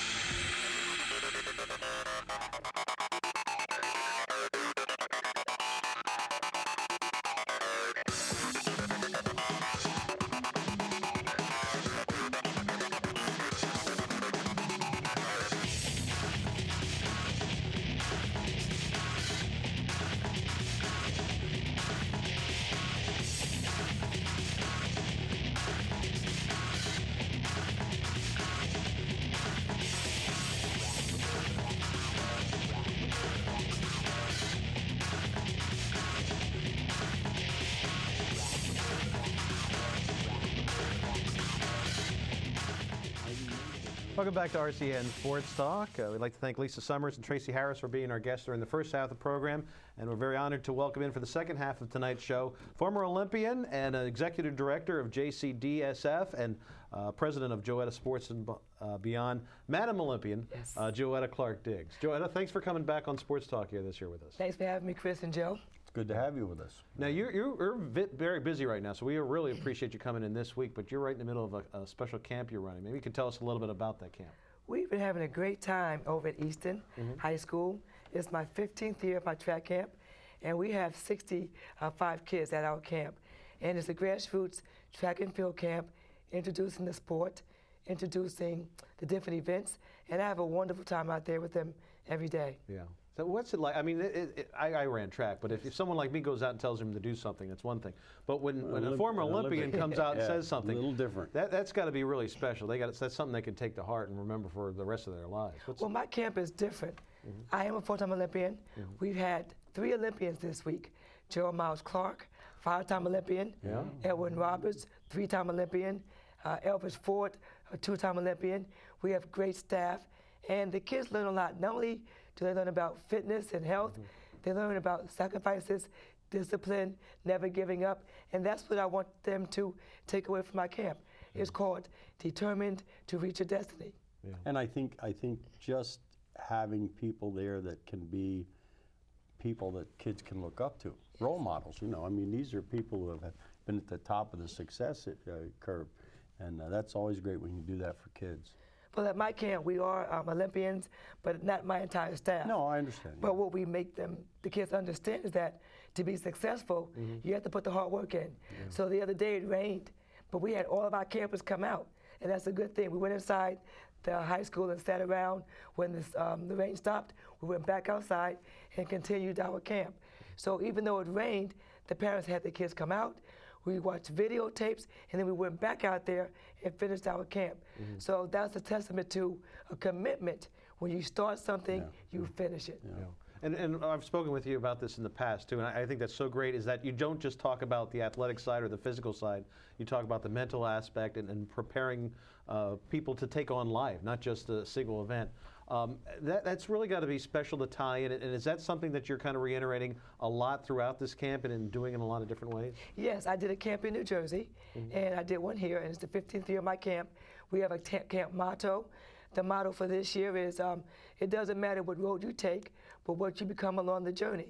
Welcome back to R C N Sports Talk. Uh, we'd like to thank Lisa Summers and Tracy Harris for being our guests during the first half of the program, and we're very honored to welcome in for the second half of tonight's show former Olympian and uh, executive director of J C D S F and uh, president of Joetta Sports and uh, Beyond, Madam Olympian, yes. uh, Joetta Clark Diggs. Joetta, thanks for coming back on Sports Talk here this year with us. Thanks for having me, Chris and Joe. Good to have you with us. Now, you're, you're, you're very busy right now, so we really appreciate you coming in this week, but you're right in the middle of a, a special camp you're running. Maybe you could tell us a little bit about that camp. We've been having a great time over at Easton mm-hmm. High School. It's my fifteenth year of my track camp, and we have sixty-five kids at our camp. And it's a grassroots track and field camp, introducing the sport, introducing the different events, and I have a wonderful time out there with them every day. Yeah. So what's it like? I mean, it, it, I, I ran track, but if, if someone like me goes out and tells him to do something, that's one thing. But when, when a former Olympian comes out and yeah, says something, a little different. That, that's got to be really special. They got that's something they can take to heart and remember for the rest of their lives. What's well, my camp is different. Mm-hmm. I am a four-time Olympian. Mm-hmm. We've had three Olympians this week. Gerald Miles Clark, five-time Olympian. Yeah. Edwin Roberts, three-time Olympian. Uh, Elvis Ford, a two-time Olympian. We have great staff, and the kids learn a lot. Not only do they learn about fitness and health, mm-hmm. they learn about sacrifices, discipline, never giving up, and that's what I want them to take away from my camp. Yeah. It's called Determined to Reach Your Destiny. Yeah. And I think I think just having people there that can be people that kids can look up to, role models. You know, I mean, these are people who have been at the top of the success uh, curve, and uh, that's always great when you do that for kids. Well, at my camp, we are um, Olympians, but not my entire staff. No, I understand. But yeah. what we make them, the kids understand is that to be successful, mm-hmm. you have to put the hard work in. Yeah. So the other day it rained, but we had all of our campers come out, and that's a good thing. We went inside the high school and sat around. When this, um, the rain stopped, we went back outside and continued our camp. So even though it rained, the parents had the kids come out. We watched videotapes, and then we went back out there and finished our camp. Mm-hmm. So that's a testament to a commitment. When you start something, yeah. you finish it. Yeah. Yeah. And, and I've spoken with you about this in the past, too, and I, I think that's so great, is that you don't just talk about the athletic side or the physical side. You talk about the mental aspect and, and preparing uh, people to take on life, not just a single event. Um, that, that's really got to be special to tie in. And is that something that you're kind of reiterating a lot throughout this camp and in doing in a lot of different ways? Yes, I did a camp in New Jersey, mm-hmm. and I did one here, and it's the fifteenth year of my camp. We have a t- camp motto. The motto for this year is, um, it doesn't matter what road you take, but what you become along the journey.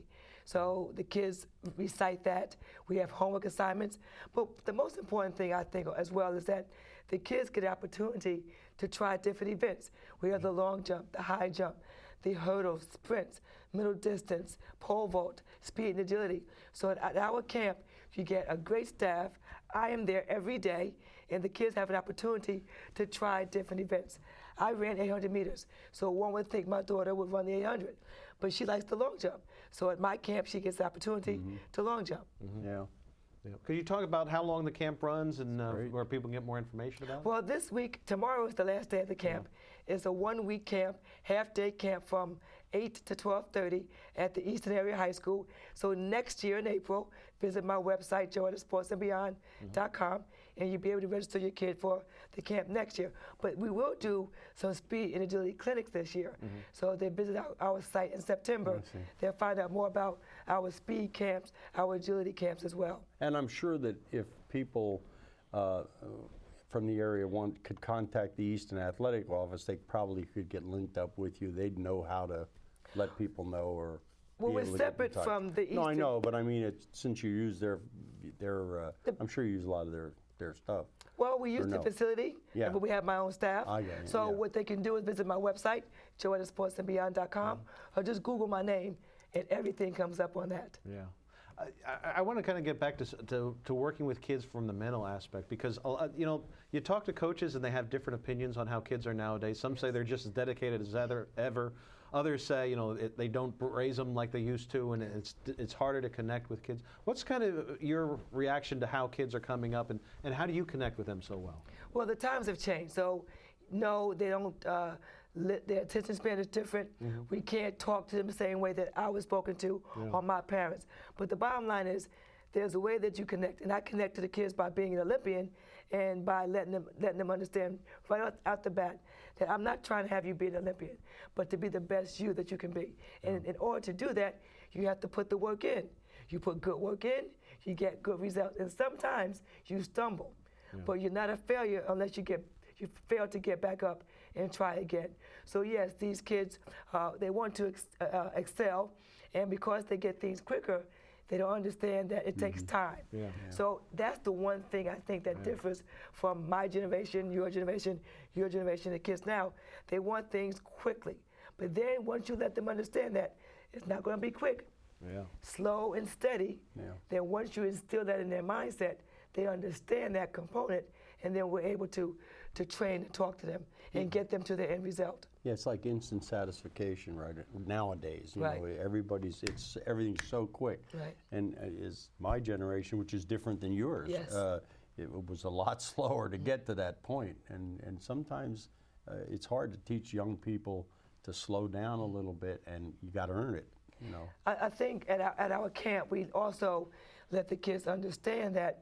So the kids recite that. We have homework assignments. But the most important thing I think as well is that the kids get an opportunity to try different events. We have the long jump, the high jump, the hurdles, sprints, middle distance, pole vault, speed and agility. So at, at our camp, you get a great staff. I am there every day, and the kids have an opportunity to try different events. I ran eight hundred meters, so one would think my daughter would run the eight hundred, but she likes the long jump. So at my camp, she gets the opportunity mm-hmm. to long jump. Mm-hmm. Yeah. Yeah. Could you talk about how long the camp runs and uh, where people can get more information about it? Well, this week, tomorrow is the last day of the camp. Yeah. It's a one-week camp, half-day camp from eight to twelve thirty at the Eastern Area High School. So next year in April, visit my website, joanna sports and beyond dot com, mm-hmm. and you'll be able to register your kid for the camp next year. But we will do some speed and agility clinics this year. Mm-hmm. So they visit our, our site in September. They'll find out more about our speed camps, our agility camps as well. And I'm sure that if people uh, from the area want could contact the Easton Athletic Office, they probably could get linked up with you. They'd know how to let people know or. Well, we're separate from the Eastern. No, I know, but I mean, it's, since you use their, their uh, the, I'm sure you use a lot of their, their stuff. Well, we use the no? facility, yeah. but we have my own staff. I got it, so yeah. what they can do is visit my website, joanna sports and beyond dot com, mm-hmm. or just Google my name, and everything comes up on that. Yeah. I, I want to kind of get back to, to to working with kids from the mental aspect, because uh, you know, you talk to coaches and they have different opinions on how kids are nowadays. Some say they're just as dedicated as ever. ever. Others say, you know, it, they don't raise them like they used to, and it's it's harder to connect with kids. What's kind of your reaction to how kids are coming up, and, and how do you connect with them so well? Well, the times have changed. So, no, they don't. Uh, their attention span is different. Mm-hmm. We can't talk to them the same way that I was spoken to yeah. or my parents. But the bottom line is, there's a way that you connect, and I connect to the kids by being an Olympian and by letting them letting them understand right out, out the bat that I'm not trying to have you be an Olympian, but to be the best you that you can be. And yeah. in order to do that, you have to put the work in. You put good work in, you get good results. And sometimes you stumble, yeah. but you're not a failure unless you get you fail to get back up and try again. So yes, these kids, uh, they want to ex uh, excel, and because they get things quicker, they don't understand that it mm-hmm. takes time. Yeah, yeah. So that's the one thing I think that yeah. differs from my generation, your generation, your generation, the kids now. They want things quickly. But then once you let them understand that it's not going to be quick, yeah. slow and steady, yeah. then once you instill that in their mindset, they understand that component, and then we're able to, to train and talk to them and get them to the end result. Yeah, it's like instant satisfaction, right? Nowadays, you right. know, everybody's it's everything's so quick. Right. And uh, is my generation, which is different than yours, yes. uh, it was a lot slower to get to that point. And and sometimes uh, it's hard to teach young people to slow down a little bit, and you got to earn it. You know. I, I think at our, at our camp we also let the kids understand that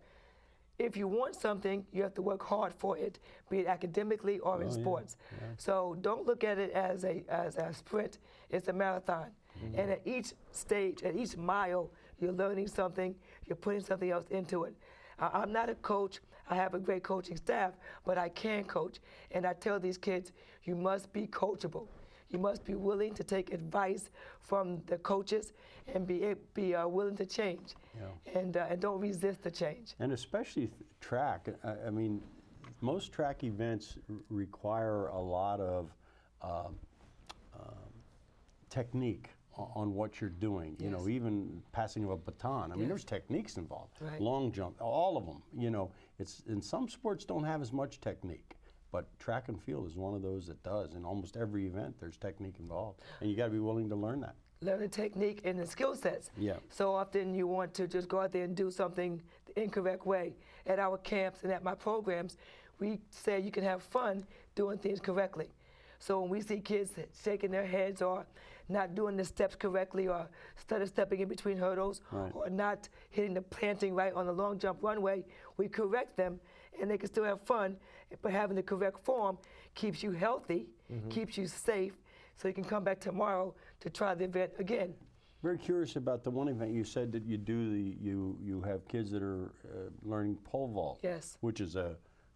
if you want something, you have to work hard for it, be it academically or oh, in sports. Yeah, yeah. So don't look at it as a as a sprint. It's a marathon. Mm-hmm. And at each stage, at each mile, you're learning something. You're putting something else into it. Uh, I'm not a coach. I have a great coaching staff, but I can coach. And I tell these kids, you must be coachable. You must be willing to take advice from the coaches and be be uh, willing to change, yeah. and uh, and don't resist the change. And especially th track. I, I mean, most track events r require a lot of uh, uh, technique on what you're doing. You yes. know, even passing of a baton. I yes. mean, there's techniques involved. Right. Long jump, all of them. You know, it's in some sports don't have as much technique. But track and field is one of those that does. In almost every event, there's technique involved. And you got to be willing to learn that. Learn the technique and the skill sets. Yeah. So often you want to just go out there and do something the incorrect way. At our camps and at my programs, we say you can have fun doing things correctly. So when we see kids shaking their heads or not doing the steps correctly or stutter stepping in between hurdles right. or not hitting the planting right on the long jump runway, we correct them and they can still have fun, but having the correct form keeps you healthy, mm-hmm. keeps you safe, so you can come back tomorrow to try the event again. Very curious about the one event you said that you do the you you have kids that are uh, learning pole vault. Yes. Which is a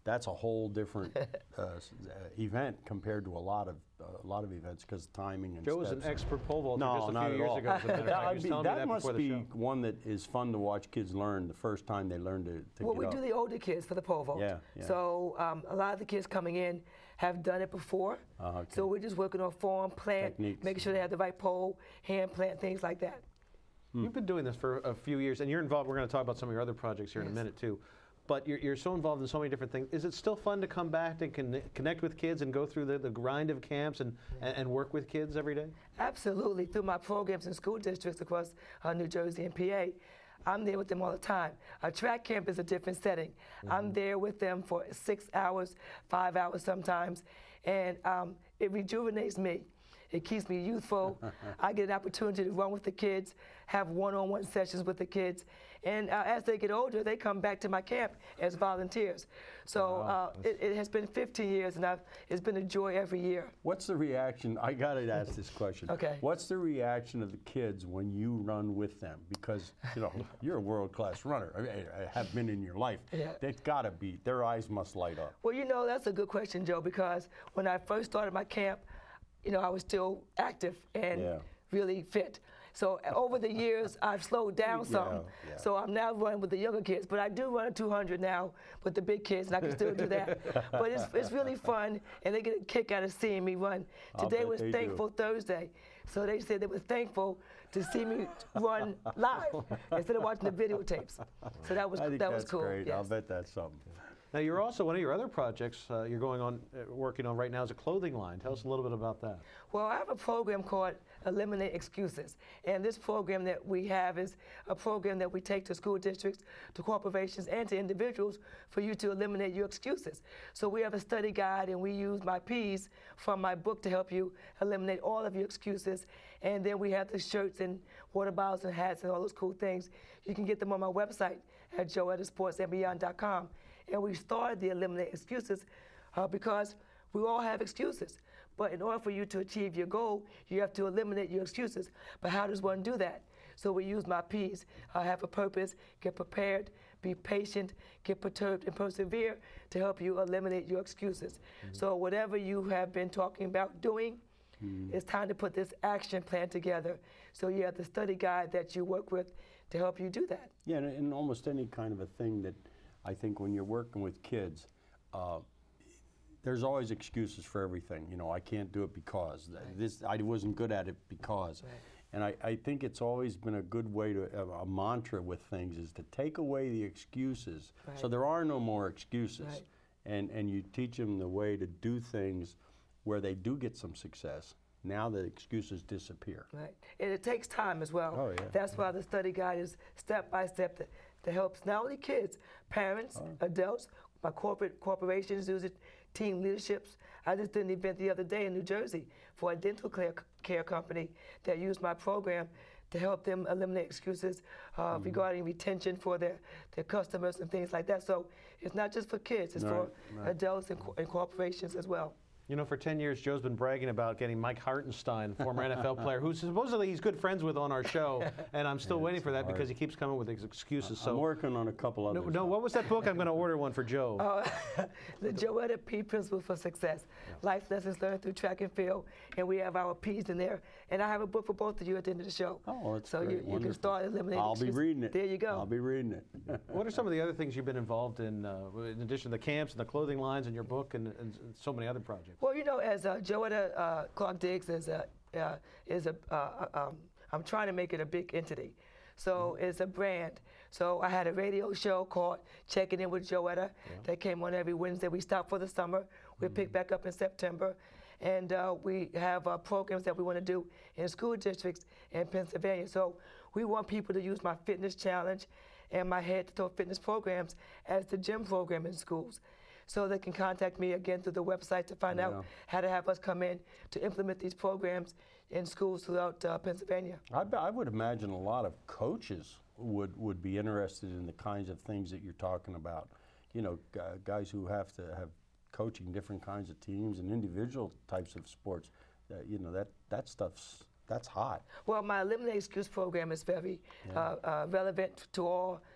that's a whole different uh, s- uh, event compared to a lot of uh, a lot of events because timing and Joe was steps. an expert pole vaulter No, just a not few at years all. ago. as a matter of that fact. He I'd was be- telling me that that must before the be show. one that is fun to watch kids learn the first time they learn to, to Well, get we up. do the older kids for the pole vault. Yeah, yeah. So um, a lot of the kids coming in have done it before. Uh, okay. So we're just working on form, plant, Techniques. making sure they have the right pole, hand plant, things like that. You've been doing this for a few years, and you're involved. We're going to talk about some of your other projects here in a Yes. minute, too. But you're, you're so involved in so many different things. Is it still fun to come back and con- connect with kids and go through the, the grind of camps and, and, and work with kids every day? Absolutely. Through my programs in school districts across uh, New Jersey and P A, I'm there with them all the time. A track camp is a different setting. I'm there with them for six hours, five hours sometimes, and um, it rejuvenates me. It keeps me youthful. I get an opportunity to run with the kids, have one-on-one sessions with the kids, and uh, as they get older, they come back to my camp as volunteers. So uh, it, it has been fifteen years, and I've, it's been a joy every year. What's the reaction? I got to ask this question. Okay. What's the reaction of the kids when you run with them? Because, you know, you're a world-class runner. I, mean, I have been in your life. Yeah. They've got to be, their eyes must light up. Well, you know, that's a good question, Joe, because when I first started my camp, you know, I was still active and Yeah. really fit. So uh, over the years, I've slowed down some. Yeah, yeah. So I'm now running with the younger kids, but I do run two hundred now with the big kids, and I can still do that. But it's, it's really fun, and they get a kick out of seeing me run. I'll Today bet was they do. Thankful Thursday, so they said they were thankful to see me run live instead of watching the videotapes. So that was I think that that's was cool. great. I'll yes. bet that's something. Now, you're also, one of your other projects uh, you're going on, uh, working on right now is a clothing line. Tell us a little bit about that. Well, I have a program called Eliminate Excuses. And this program that we have is a program that we take to school districts, to corporations, and to individuals for you to eliminate your excuses. So we have a study guide, and we use my P's from my book to help you eliminate all of your excuses. And then we have the shirts and water bottles and hats and all those cool things. You can get them on my website at joetta sports and beyond dot com. And we started the Eliminate Excuses uh, because we all have excuses. But in order for you to achieve your goal, you have to eliminate your excuses. But how does one do that? So we use my P's. I have a purpose, get prepared, be patient, get perturbed, and persevere to help you eliminate your excuses. Mm-hmm. So whatever you have been talking about doing, mm-hmm. it's time to put this action plan together. So you have the study guide that you work with to help you do that. Yeah, and in almost any kind of a thing that I think when you're working with kids, uh, there's always excuses for everything. You know, I can't do it because right. this I wasn't good at it because. Right. And I, I think it's always been a good way to, uh, a mantra with things is to take away the excuses. Right. So there are no more excuses. Right. And, and you teach them the way to do things where they do get some success. Now the excuses disappear. Right. And it takes time as well. Oh, yeah. That's why the study guide is step by step that, that helps not only kids, parents, oh. adults, my corporate corporations use it, team leaderships. I just did an event the other day in New Jersey for a dental care, care company that used my program to help them eliminate excuses uh, mm-hmm. regarding retention for their, their customers and things like that. So it's not just for kids, it's right, for right. adults and, co- and corporations as well. You know, for ten years, Joe's been bragging about getting Mike Hartenstein, former N F L player, who supposedly he's good friends with on our show, and I'm still yeah, waiting for that hard. because he keeps coming with his excuses. I'm so working on a couple others. No, no what was that book? I'm going to order one for Joe. Uh, the Joetta P Principles for Success, yeah. Life Lessons Learned Through Track and Field, and we have our P's in there. And I have a book for both of you at the end of the show. Oh, that's so great. you, you can start eliminating I'll excuses. be reading it. There you go. I'll be reading it. What are some of the other things you've been involved in, uh, in addition to the camps and the clothing lines and your book and, and so many other projects? Well, you know, as uh, Joetta uh, Clark Diggs is a, uh, is a uh, um, I'm trying to make it a big entity. So mm-hmm. it's a brand. So I had a radio show called Checking In with Joetta yeah. that came on every Wednesday. We stopped for the summer. We mm-hmm. pick back up in September. And uh, we have uh, programs that we want to do in school districts in Pennsylvania. So we want people to use my fitness challenge and my head to toe fitness programs as the gym program in schools. So they can contact me again through the website to find yeah. out how to have us come in to implement these programs in schools throughout uh, Pennsylvania. I, I would imagine a lot of coaches would, would be interested in the kinds of things that you're talking about. You know, g- guys who have to have coaching different kinds of teams and individual types of sports. Uh, you know, that, that stuff's, that's hot. Well, my Eliminate Excuse program is very yeah. uh, uh, relevant to all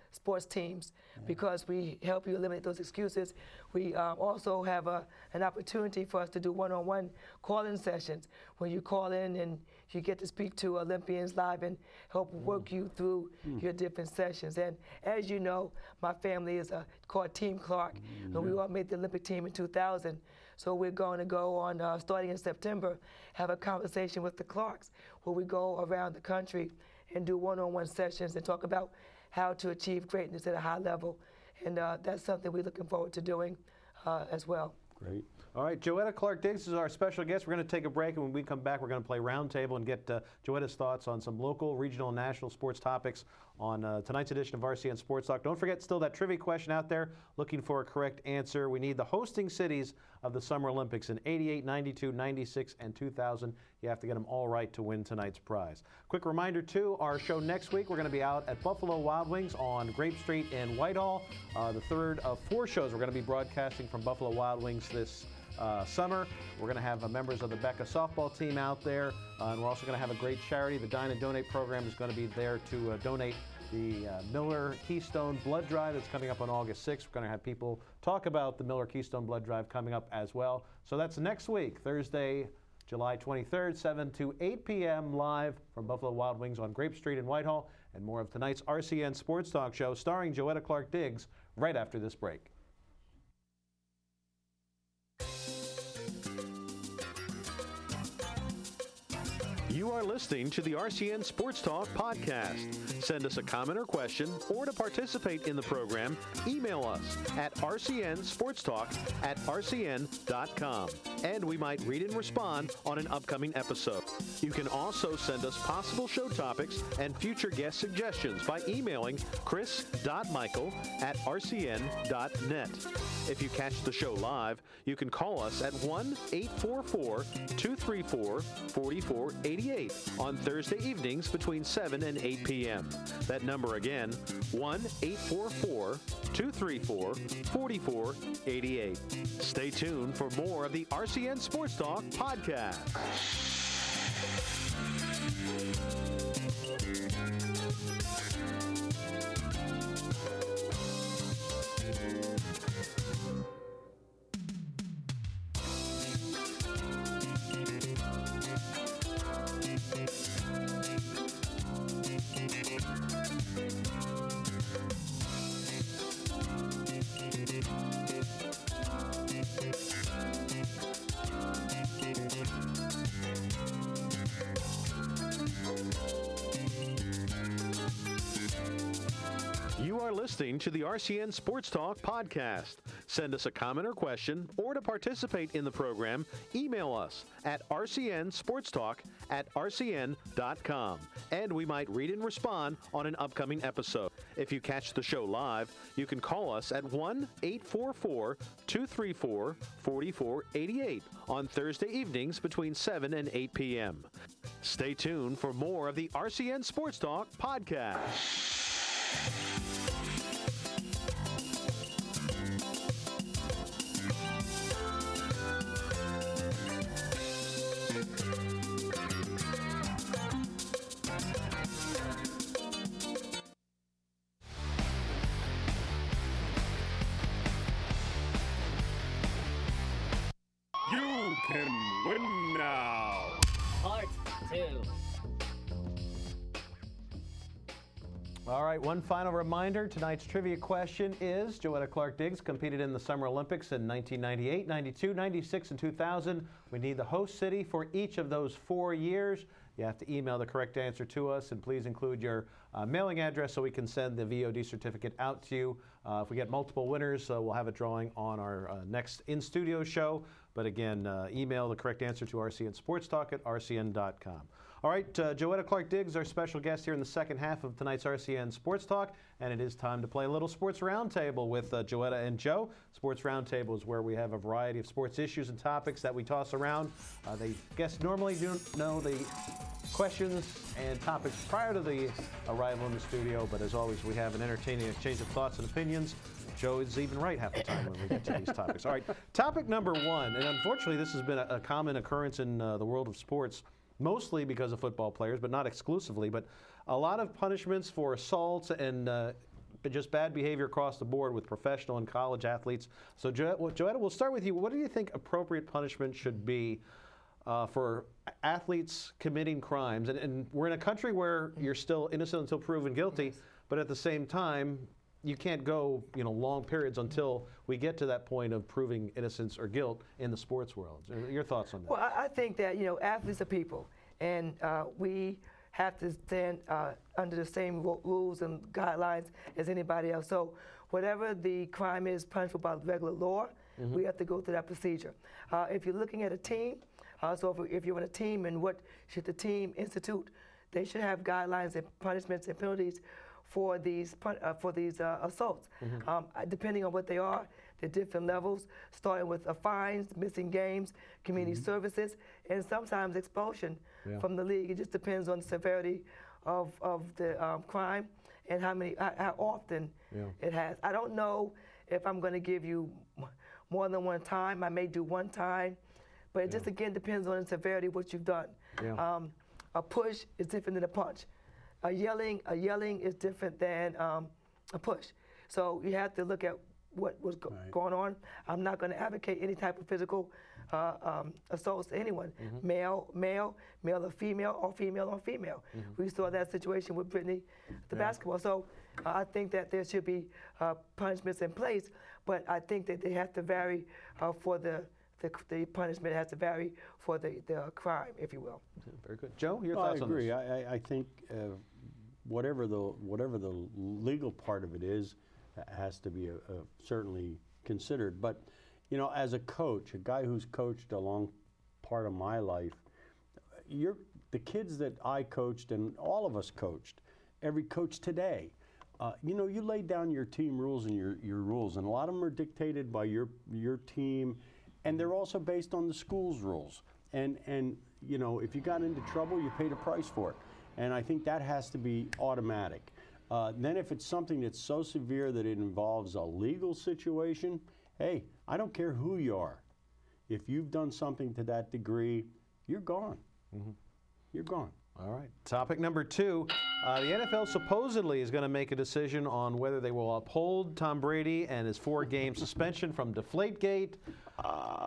sports teams because we help you eliminate those excuses. We um, also have a, an opportunity for us to do one-on-one call-in sessions where you call in and you get to speak to Olympians live and help work you through mm. your different sessions. And as you know, my family is uh, called Team Clark, mm. and we all made the Olympic team in two thousand. So we're going to go on, uh, starting in September, have a conversation with the Clarks where we go around the country and do one-on-one sessions and talk about how to achieve greatness at a high level. And uh, that's something we're looking forward to doing uh, as well. Great. All right, Joetta Clark-Diggs is our special guest. We're going to take a break, and when we come back, we're going to play Roundtable and get uh, Joetta's thoughts on some local, regional, and national sports topics on uh, tonight's edition of R C N Sports Talk. Don't forget, still that trivia question out there, looking for a correct answer. We need the hosting cities of the Summer Olympics in eighty-eight, ninety-two, ninety-six, and two thousand. You have to get them all right to win tonight's prize. Quick reminder, too, our show next week, we're going to be out at Buffalo Wild Wings on Grape Street in Whitehall. Uh, the third of four shows we're going to be broadcasting from Buffalo Wild Wings this Uh, summer. We're going to have uh, members of the Becca softball team out there, uh, and we're also going to have a great charity. The Dine and Donate program is going to be there to uh, donate the uh, Miller Keystone Blood Drive that's coming up on August sixth. We're going to have people talk about the Miller Keystone Blood Drive coming up as well. So that's next week, Thursday, July twenty-third, seven to eight p.m. live from Buffalo Wild Wings on Grape Street in Whitehall. And more of tonight's R C N Sports Talk show starring Joetta Clark-Diggs right after this break. You are listening to the R C N Sports Talk podcast. Send us a comment or question, or to participate in the program, email us at r c n sports talk at r c n dot com, and we might read and respond on an upcoming episode. You can also send us possible show topics and future guest suggestions by emailing chris dot michael at r c n dot net. If you catch the show live, you can call us at one eight four four, two three four, four four eight eight on Thursday evenings between seven and eight p.m. That number again, one eight four four, two three four, four four eight eight. Stay tuned for more of the R C N Sports Talk podcast. Listening to the R C N Sports Talk podcast. Send us a comment or question, or to participate in the program, email us at r c n sports talk at r c n dot com, and we might read and respond on an upcoming episode. If you catch the show live, you can call us at one eight four four, two three four, four four eight eight on Thursday evenings between seven and eight p.m. Stay tuned for more of the R C N Sports Talk podcast. You can win now. Part two. All right, one final reminder. Tonight's trivia question is, Joetta Clark-Diggs competed in the Summer Olympics in nineteen ninety-eight, ninety-two, ninety-six, and two thousand. We need the host city for each of those four years. You have to email the correct answer to us, and please include your uh, mailing address so we can send the V O D certificate out to you. Uh, if we get multiple winners, uh, we'll have a drawing on our uh, next in-studio show. But again, uh, email the correct answer to R C N Sports Talk at r c n dot com. All right, uh, Joetta Clark-Diggs, our special guest here in the second half of tonight's R C N Sports Talk, and it is time to play a little Sports Roundtable with uh, Joetta and Joe. Sports Roundtable is where we have a variety of sports issues and topics that we toss around. Uh, the guests normally do know the questions and topics prior to the arrival in the studio, but as always, we have an entertaining exchange of thoughts and opinions. Joe is even right half the time when we get to these topics. All right, topic number one, and unfortunately this has been a, a common occurrence in uh, the world of sports, mostly because of football players, but not exclusively, but a lot of punishments for assaults and uh, but just bad behavior across the board with professional and college athletes. So, jo- well, Joetta, we'll start with you. What do you think appropriate punishment should be uh, for athletes committing crimes? And, and we're in a country where you're still innocent until proven guilty, yes. but at the same time, you can't go, you know, long periods until we get to that point of proving innocence or guilt in the sports world. Your thoughts on that? Well, I, I think that, you know, athletes are people, and uh, we have to stand uh, under the same ro- rules and guidelines as anybody else. So whatever the crime is punishable by regular law, mm-hmm. we have to go through that procedure. Uh, if you're looking at a team, uh, so if, if you're in a team, and what should the team institute, they should have guidelines and punishments and penalties for these uh, for these uh, assaults. Mm-hmm. Um, depending on what they are, the different levels, starting with uh, fines, missing games, community mm-hmm. services, and sometimes expulsion yeah. from the league. It just depends on the severity of of the um, crime and how many how, how often yeah. it has. I don't know if I'm going to give you more than one time. I may do one time, but it yeah. just again depends on the severity of what you've done. Yeah. Um, a push is different than a punch. A yelling, a yelling is different than um, a push. So you have to look at what was go- right. going on. I'm not going to advocate any type of physical uh, um, assaults to anyone, mm-hmm. male, male, male or female, or female or female. Mm-hmm. We saw that situation with Brittany, the yeah. basketball. So uh, I think that there should be uh, punishments in place, but I think that they have to vary uh, for the The, the punishment has to vary for the, the crime, if you will. Very good. Joe, your well, thoughts I on agree. this? I agree. I think uh, whatever the whatever the legal part of it is has to be a, a certainly considered. But you know, as a coach, a guy who's coached a long part of my life, you're the kids that I coached and all of us coached, every coach today. Uh, you know, you lay down your team rules and your your rules, and a lot of them are dictated by your your team. And they're also based on the school's rules. And, and you know, if you got into trouble, you paid a price for it. And I think that has to be automatic. Uh, then if it's something that's so severe that it involves a legal situation, hey, I don't care who you are. If you've done something to that degree, you're gone. Mm-hmm. You're gone. All right. Topic number two. Uh, the N F L supposedly is going to make a decision on whether they will uphold Tom Brady and his four-game suspension from Deflategate. Uh,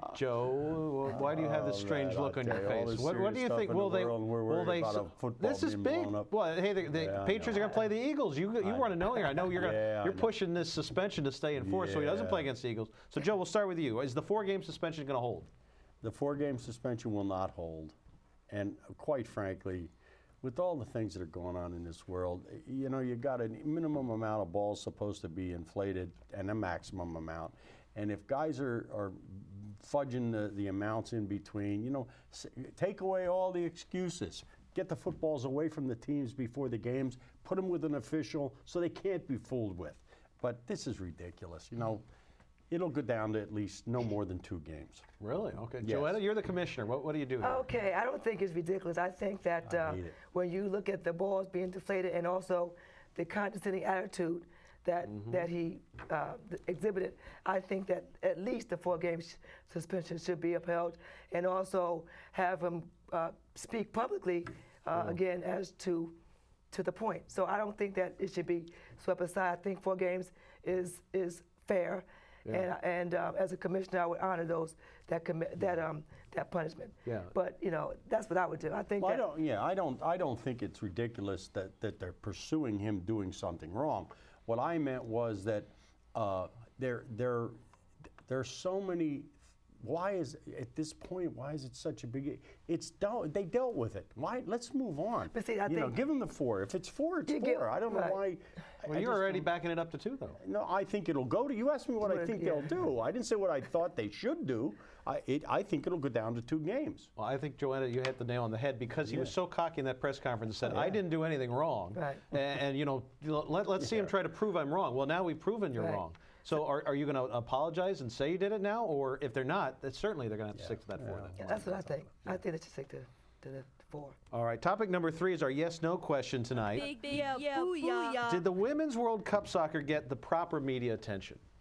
Joe, why do you have this strange oh, look on you, your face? What, what do you think? Will they? Will they? This is big. Well, hey, the, the yeah, Patriots are going to play the Eagles. You you want to know here? I know you're gonna, yeah, you're pushing this suspension to stay in force, yeah. so he doesn't play against the Eagles. So Joe, we'll start with you. Is the four-game suspension going to hold? The four-game suspension will not hold, and quite frankly, with all the things that are going on in this world, you know, you got a minimum amount of balls supposed to be inflated and a maximum amount. And if guys are, are fudging the, the amounts in between, you know, s- take away all the excuses. Get the footballs away from the teams before the games. Put them with an official so they can't be fooled with. But this is ridiculous. You know, it'll go down to at least no more than two games. Really? Okay. Yes. Joetta, you're the commissioner. What, what do you do here? Okay, I don't think it's ridiculous. I think that I uh, hate it. when you look at the balls being deflated and also the condescending attitude that mm-hmm. that he uh, exhibited, I think that at least the four-game sh- suspension should be upheld, and also have him uh, speak publicly uh, mm. again as to to the point. So I don't think that it should be swept aside. I think four games is is fair. Yeah. And, and uh, as a commissioner, I would honor those that commi- that um that punishment. Yeah. But you know, that's what I would do. I think. Well, that I don't. Yeah, I don't. I don't think it's ridiculous that, that they're pursuing him doing something wrong. What I meant was that uh, there there there's so many. Why is at this point? Why is it such a big? It's dealt. They dealt with it. Why? Let's move on. But see, I you think know, give them the four. If it's four, it's You four. get- I don't know right. why. Well, I you're just already don't- backing it up to two, though. No, I think it'll go to. You asked me what I Well, think yeah. they'll do. I didn't say what I thought they should do. I it, I think it'll go down to two games. Well, I think, Joetta, you hit the nail on the head because he Yeah. was so cocky in that press conference and said, Yeah. I didn't do anything wrong. Right. And, and you know, let, let's see him Yeah. try to prove I'm wrong. Well, now we've proven you're Right. wrong. So are, are you going to apologize and say you did it now? Or if they're not, then certainly they're going to have to stick to that four. Yeah. then. yeah, that's what I think. I think they should stick to to the four. All right, topic number three is our yes-no question tonight. Big, big, yeah, booyah. Did the Women's World Cup soccer get the proper media attention?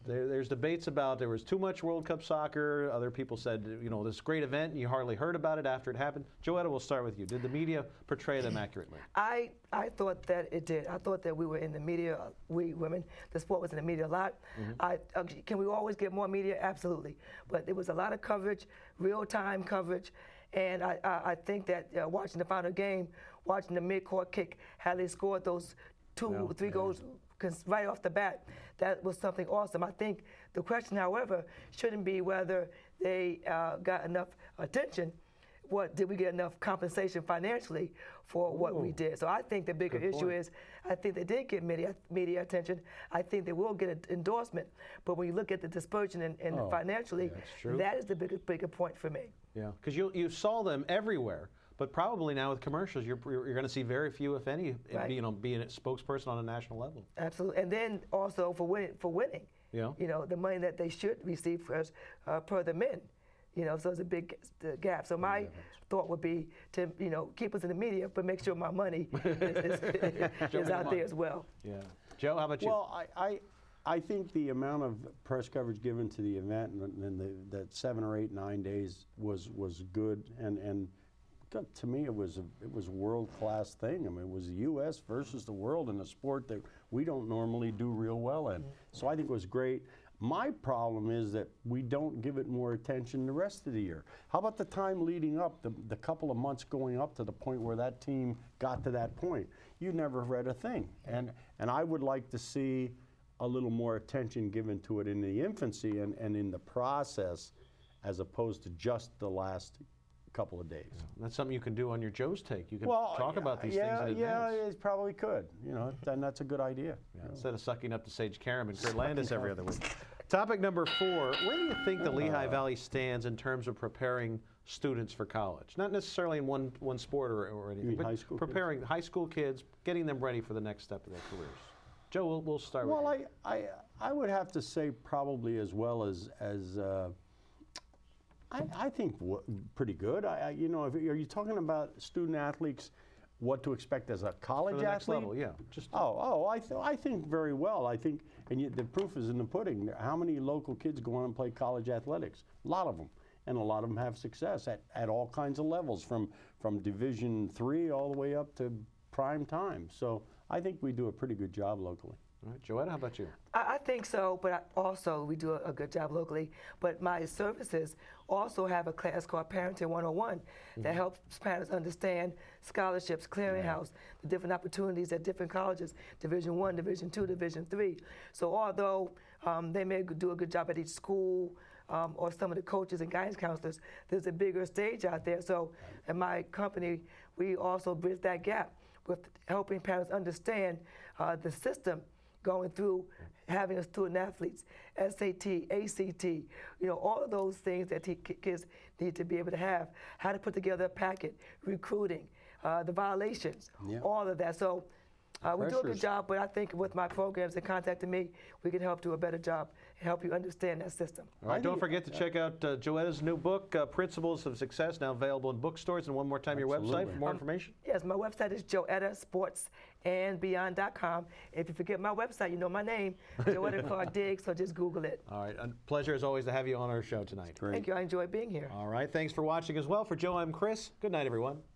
There, there's debates about there was too much World Cup soccer. Other people said, you know, this great event, and you hardly heard about it after it happened. Joetta, we'll start with you. Did the media portray them accurately? I, I thought that it did. I thought that we were in the media, we women, the sport was in the media a lot. Mm-hmm. I, uh, can we always get more media? Absolutely. But there was a lot of coverage, real-time coverage, and I, I, I think that uh, watching the final game, watching the mid-court kick, how they scored those two, no, three yeah. goals right off the bat, that was something awesome. I think the question, however, shouldn't be whether they uh, got enough attention. What did we get enough compensation financially for Ooh. what we did? So I think the bigger Good issue point. is, I think they did get media media attention. I think they will get an endorsement. But when you look at the dispersion and, and oh, financially, yeah, that is the bigger bigger point for me. Yeah, because you you saw them everywhere. But probably now with commercials, you're, you're going to see very few, if any, right. you know, being a spokesperson on a national level. Absolutely, and then also for winning, for winning, yeah. you know, the money that they should receive for, uh, per the men, you know, so it's a big gap. So my yeah, thought would be to, you know, keep us in the media, but make sure my money is, is, is out there as well. Yeah, Joe, how about you? Well, I. I I think the amount of press coverage given to the event and, and the, that seven or eight, nine days was was good, and and. To me, it was a, it was a world-class thing. I mean, it was the U S versus the world in a sport that we don't normally do real well in. So I think it was great. My problem is that we don't give it more attention the rest of the year. How about the time leading up, the, the couple of months going up to the point where that team got to that point? You never read a thing. And, and I would like to see a little more attention given to it in the infancy and, and in the process as opposed to just the last couple of days. Yeah. That's something you can do on your Joe's Take. You can well, talk about these yeah, things in yeah, advance. Yeah, it probably could. You know, then that's a good idea. Yeah, instead of sucking up to Sage Karam and Kurt Landis every other week. Topic number four, where do you think the Lehigh Valley stands in terms of preparing students for college? Not necessarily in one, one sport or, or anything, but high school preparing kids? high school kids, getting them ready for the next step of their careers. Joe, we'll, we'll start well, with you. Well, I, I, I would have to say probably as well as, as uh, I, I think w pretty good. I, I, you know, if, are you talking about student athletes, what to expect as a college For the athlete? Next level, yeah. Just oh, oh, I, th I think very well. I think, and you, the proof is in the pudding. How many local kids go on and play college athletics? A lot of them, and a lot of them have success at, at all kinds of levels, from from Division three all the way up to prime time. So I think we do a pretty good job locally. All right, Joetta, how about you? I, I think so, but I also we do a, a good job locally. But my services also have a class called Parenting one oh one mm-hmm. that helps parents understand scholarships, clearinghouse, yeah. the different opportunities at different colleges, Division one, Division two, Division three. So although um, they may do a good job at each school, um, or some of the coaches and guidance counselors, there's a bigger stage out there. So in my company, we also bridge that gap with helping parents understand uh, the system going through having a student athletes, S A T, A C T, you know, all of those things that kids need to be able to have, how to put together a packet, recruiting, uh, the violations, yeah. all of that. So uh, we do a good job, but I think with my programs and contacting me, we can help do a better job and help you understand that system. All right, don't forget to check out uh, Joetta's new book, uh, Principles of Success, now available in bookstores. And one more time, Absolutely. your website for more um, information? Yes, my website is joetta sports and beyond dot com. If you forget my website, you know my name, Joetta Clark Diggs, so just Google it. All right, a pleasure as always to have you on our show tonight. Great. Thank you, I enjoy being here. All right, thanks for watching as well. For Joe, I'm Chris. Good night, everyone.